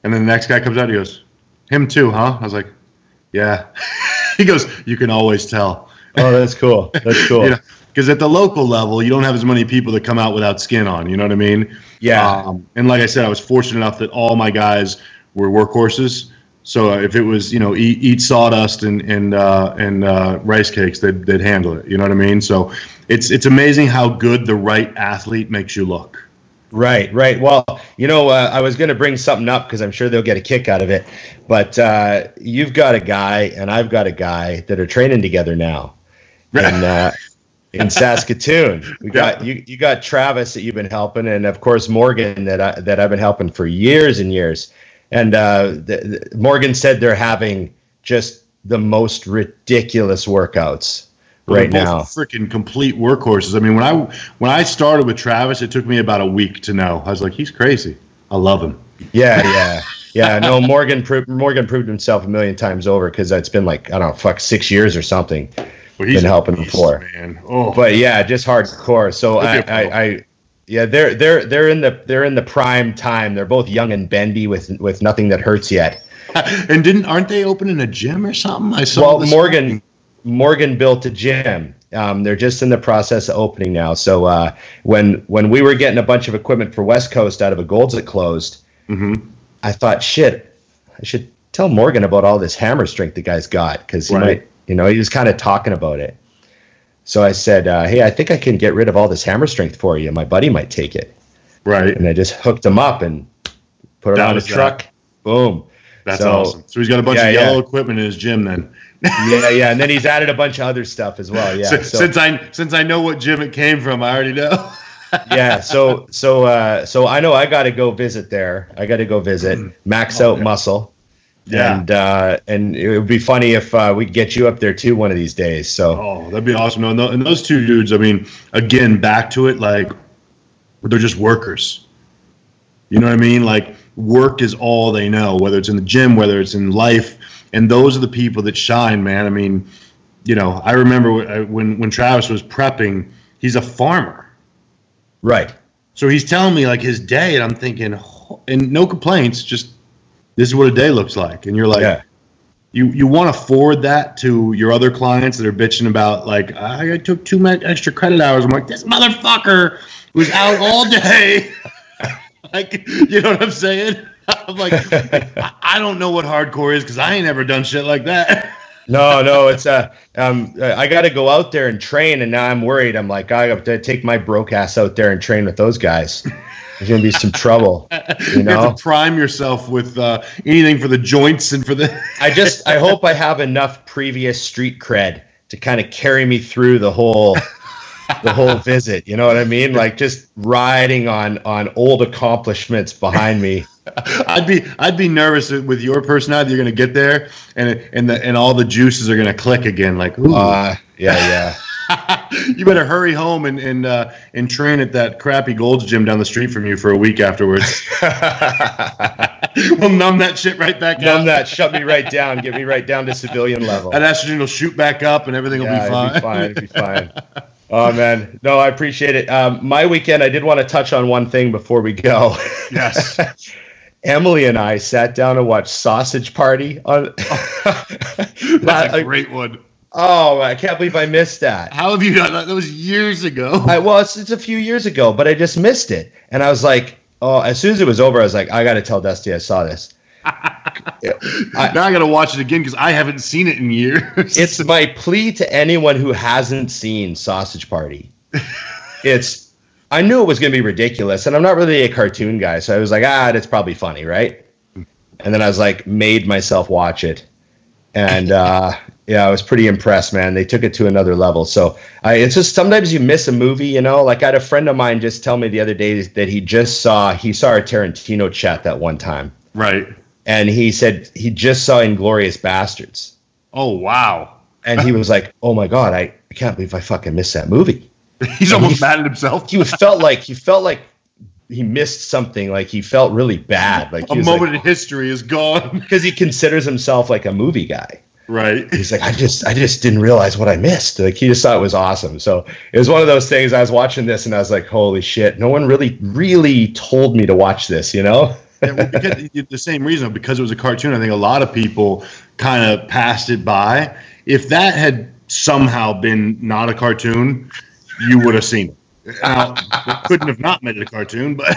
Speaker 2: And then the next guy comes out, he goes, him too, huh? I was like, yeah. He goes, you can always tell.
Speaker 1: Oh, that's cool. That's cool.
Speaker 2: You know, because at the local level, you don't have as many people that come out without skin on. You know what I mean?
Speaker 1: Yeah.
Speaker 2: Um, and like I said, I was fortunate enough that all my guys were workhorses. So uh, if it was, you know, eat, eat sawdust and and uh, and uh, rice cakes, they'd, they'd handle it. You know what I mean? So it's it's amazing how good the right athlete makes you look.
Speaker 1: Right, right. Well, you know, uh, I was going to bring something up because I'm sure they'll get a kick out of it. But uh, you've got a guy and I've got a guy that are training together now. And uh, in Saskatoon. We got yeah. you. You got Travis that you've been helping, and of course Morgan that I, that I've been helping for years and years. And uh, the, the, Morgan said they're having just the most ridiculous workouts
Speaker 2: well,
Speaker 1: right now.
Speaker 2: Freaking complete workhorses. I mean, when I when I started with Travis, it took me about a week to know. I was like, he's crazy. I love him.
Speaker 1: Yeah, yeah, yeah. No, Morgan proved Morgan proved himself a million times over because it's been like I don't know, fuck, six years or something. Well, he's been helping him for, man. Oh. But yeah, just hardcore. So I, I, I, yeah, they're they're they're in the they're in the prime time. They're both young and bendy with with nothing that hurts yet.
Speaker 2: And didn't aren't they opening a gym or something? I saw.
Speaker 1: Well, Morgan morning. Morgan built a gym. Um, they're just in the process of opening now. So uh, when when we were getting a bunch of equipment for West Coast out of a Gold's that closed, mm-hmm. I thought, shit, I should tell Morgan about all this hammer strength the guy's got because he right. might. You know, he was kind of talking about it. So I said, uh, hey, I think I can get rid of all this hammer strength for you. My buddy might take it.
Speaker 2: Right.
Speaker 1: And I just hooked him up and put him that on a truck. That. Boom.
Speaker 2: That's so, awesome. So he's got a bunch yeah, of yellow yeah. equipment in his gym then.
Speaker 1: yeah, yeah. And then he's added a bunch of other stuff as well. Yeah.
Speaker 2: Since, so, since I since I know what gym it came from, I already know.
Speaker 1: yeah. So so uh, so I know I got to go visit there. I got to go visit, max oh, out yeah. muscle. Yeah. And uh, and it would be funny if uh, we could get you up there too one of these days. So
Speaker 2: oh, that'd be awesome. No, and, th- and those two dudes, I mean, again, back to it, like they're just workers. You know what I mean? Like work is all they know, whether it's in the gym, whether it's in life, and those are the people that shine, man. I mean, you know, I remember when when Travis was prepping, he's a farmer,
Speaker 1: right?
Speaker 2: So he's telling me like his day, and I'm thinking, oh, and no complaints, just. This is what a day looks like. And you're like, yeah. you, you want to forward that to your other clients that are bitching about, like, I took two extra credit hours. I'm like, this motherfucker was out all day. Like, you know what I'm saying? I'm like, I don't know what hardcore is because I ain't ever done shit like that.
Speaker 1: No, no, it's uh, um, I got to go out there and train, and now I'm worried. I'm like, I have to take my broke ass out there and train with those guys. There's gonna be some trouble, you know.
Speaker 2: You have to prime yourself with uh, anything for the joints and for the.
Speaker 1: I just, I hope I have enough previous street cred to kind of carry me through the whole, the whole visit. You know what I mean? Like just riding on on old accomplishments behind me.
Speaker 2: I'd be I'd be nervous with your personality. You're gonna get there, and and the and all the juices are gonna click again. Like, ooh,
Speaker 1: uh, yeah, yeah.
Speaker 2: You better hurry home and and uh, and train at that crappy Gold's gym down the street from you for a week afterwards. We'll numb that shit right back
Speaker 1: numb out.
Speaker 2: Numb
Speaker 1: that, shut me right down, get me right down to civilian level.
Speaker 2: That estrogen will shoot back up and everything
Speaker 1: yeah,
Speaker 2: will be fine.
Speaker 1: It'll be fine. It'll be fine. Oh man, no, I appreciate it. Um, my weekend, I did want to touch on one thing before we go.
Speaker 2: Yes.
Speaker 1: Emily and I sat down and watched Sausage Party. On
Speaker 2: That's a great one.
Speaker 1: Oh, I can't believe I missed that.
Speaker 2: How have you done that? That was years ago.
Speaker 1: I, well, it's, it's a few years ago, but I just missed it. And I was like, oh, as soon as it was over, I was like, I got to tell Dusty I saw this.
Speaker 2: I, now I got to watch it again because I haven't seen it in years.
Speaker 1: It's my plea to anyone who hasn't seen Sausage Party. It's, I knew it was going to be ridiculous, and I'm not really a cartoon guy, so I was like, ah, it's probably funny, right? And then I was like, made myself watch it. And, uh, yeah, I was pretty impressed, man. They took it to another level. So I, it's just sometimes you miss a movie, you know. Like I had a friend of mine just tell me the other day that he just saw he saw a Tarantino chat that one time,
Speaker 2: right?
Speaker 1: And he said he just saw Inglourious Bastards.
Speaker 2: Oh wow!
Speaker 1: And he was like, "Oh my god, I, I can't believe I fucking missed that movie."
Speaker 2: He's and almost he, mad at himself.
Speaker 1: He felt like he felt like he missed something. Like he felt really bad. Like
Speaker 2: a moment like, in history is gone
Speaker 1: because he considers himself like a movie guy.
Speaker 2: Right.
Speaker 1: He's like, I just I just didn't realize what I missed. Like he just thought it was awesome. So it was one of those things. I was watching this and I was like, holy shit, no one really, really told me to watch this, you know?
Speaker 2: Yeah, well, because, the same reason, because it was a cartoon, I think a lot of people kind of passed it by. If that had somehow been not a cartoon, you would have seen it. Now, they couldn't have not made it a cartoon, but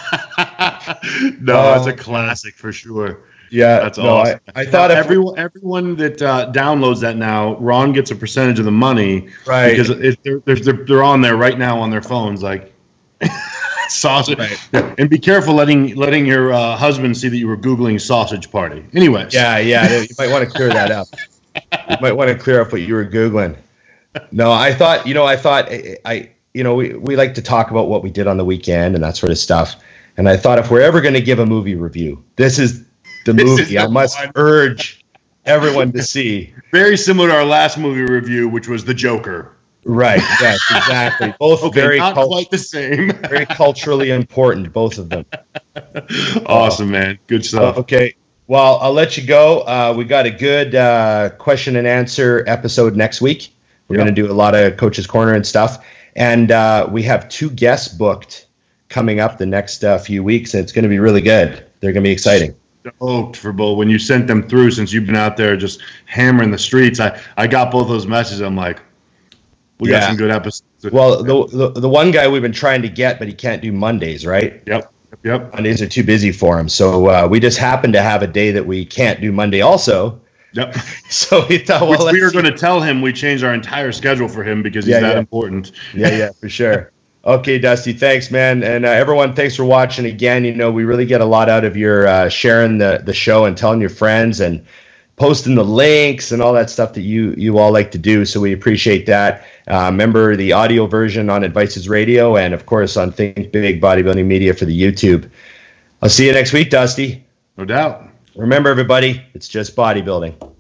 Speaker 2: no,
Speaker 1: Oh,
Speaker 2: it's a classic for sure.
Speaker 1: Yeah,
Speaker 2: That's
Speaker 1: no,
Speaker 2: awesome.
Speaker 1: I, I thought if,
Speaker 2: everyone everyone that uh, downloads that now, Ron gets a percentage of the money,
Speaker 1: Right.
Speaker 2: Because it, they're, they're they're on there right now on their phones, like sausage.
Speaker 1: Right.
Speaker 2: And be careful letting letting your uh, husband see that you were googling sausage party. Anyways,
Speaker 1: yeah, yeah, you might want to clear that up. You might want to clear up what you were googling. No, I thought, you know, I thought I, I you know, we we like to talk about what we did on the weekend and that sort of stuff. And I thought if we're ever going to give a movie review, this is the
Speaker 2: This
Speaker 1: movie
Speaker 2: is the
Speaker 1: I must
Speaker 2: one.
Speaker 1: urge everyone to see.
Speaker 2: very similar to our last movie review, which was The Joker.
Speaker 1: Right. Yes, exactly. Both
Speaker 2: Okay,
Speaker 1: very
Speaker 2: not
Speaker 1: cult-
Speaker 2: quite the same.
Speaker 1: very culturally important, both of them.
Speaker 2: Awesome, man. Good stuff.
Speaker 1: Okay. Well, I'll let you go. Uh, we got a good uh, question and answer episode next week. We're
Speaker 2: Yep.
Speaker 1: going to do a lot of Coach's Corner and stuff. And uh, we have two guests booked coming up the next uh, few weeks, and it's going to be really good. They're going to be exciting.
Speaker 2: Stoked for both. When you sent them through, since you've been out there just hammering the streets, I, I got both those messages. I'm like, we got
Speaker 1: Yeah.
Speaker 2: some good episodes.
Speaker 1: Well, the, the the one guy we've been trying to get, but he can't do Mondays, right?
Speaker 2: Yep. Yep.
Speaker 1: Mondays are too busy for him. So uh, we just happened to have a day that we can't do Monday also.
Speaker 2: Yep.
Speaker 1: So we thought, well,
Speaker 2: Which
Speaker 1: let's
Speaker 2: we were
Speaker 1: see.
Speaker 2: going to tell him we changed our entire schedule for him because he's
Speaker 1: Yeah,
Speaker 2: that
Speaker 1: yeah.
Speaker 2: important.
Speaker 1: Yeah, yeah, for sure. Okay, Dusty, thanks, man. And uh, everyone, thanks for watching again. You know, we really get a lot out of your uh, sharing the, the show and telling your friends and posting the links and all that stuff that you you all like to do. So we appreciate that. Uh, remember the audio version on Advices Radio and, of course, on Think Big Bodybuilding Media for the YouTube. I'll see you next week, Dusty.
Speaker 2: No doubt.
Speaker 1: Remember, everybody, it's just bodybuilding.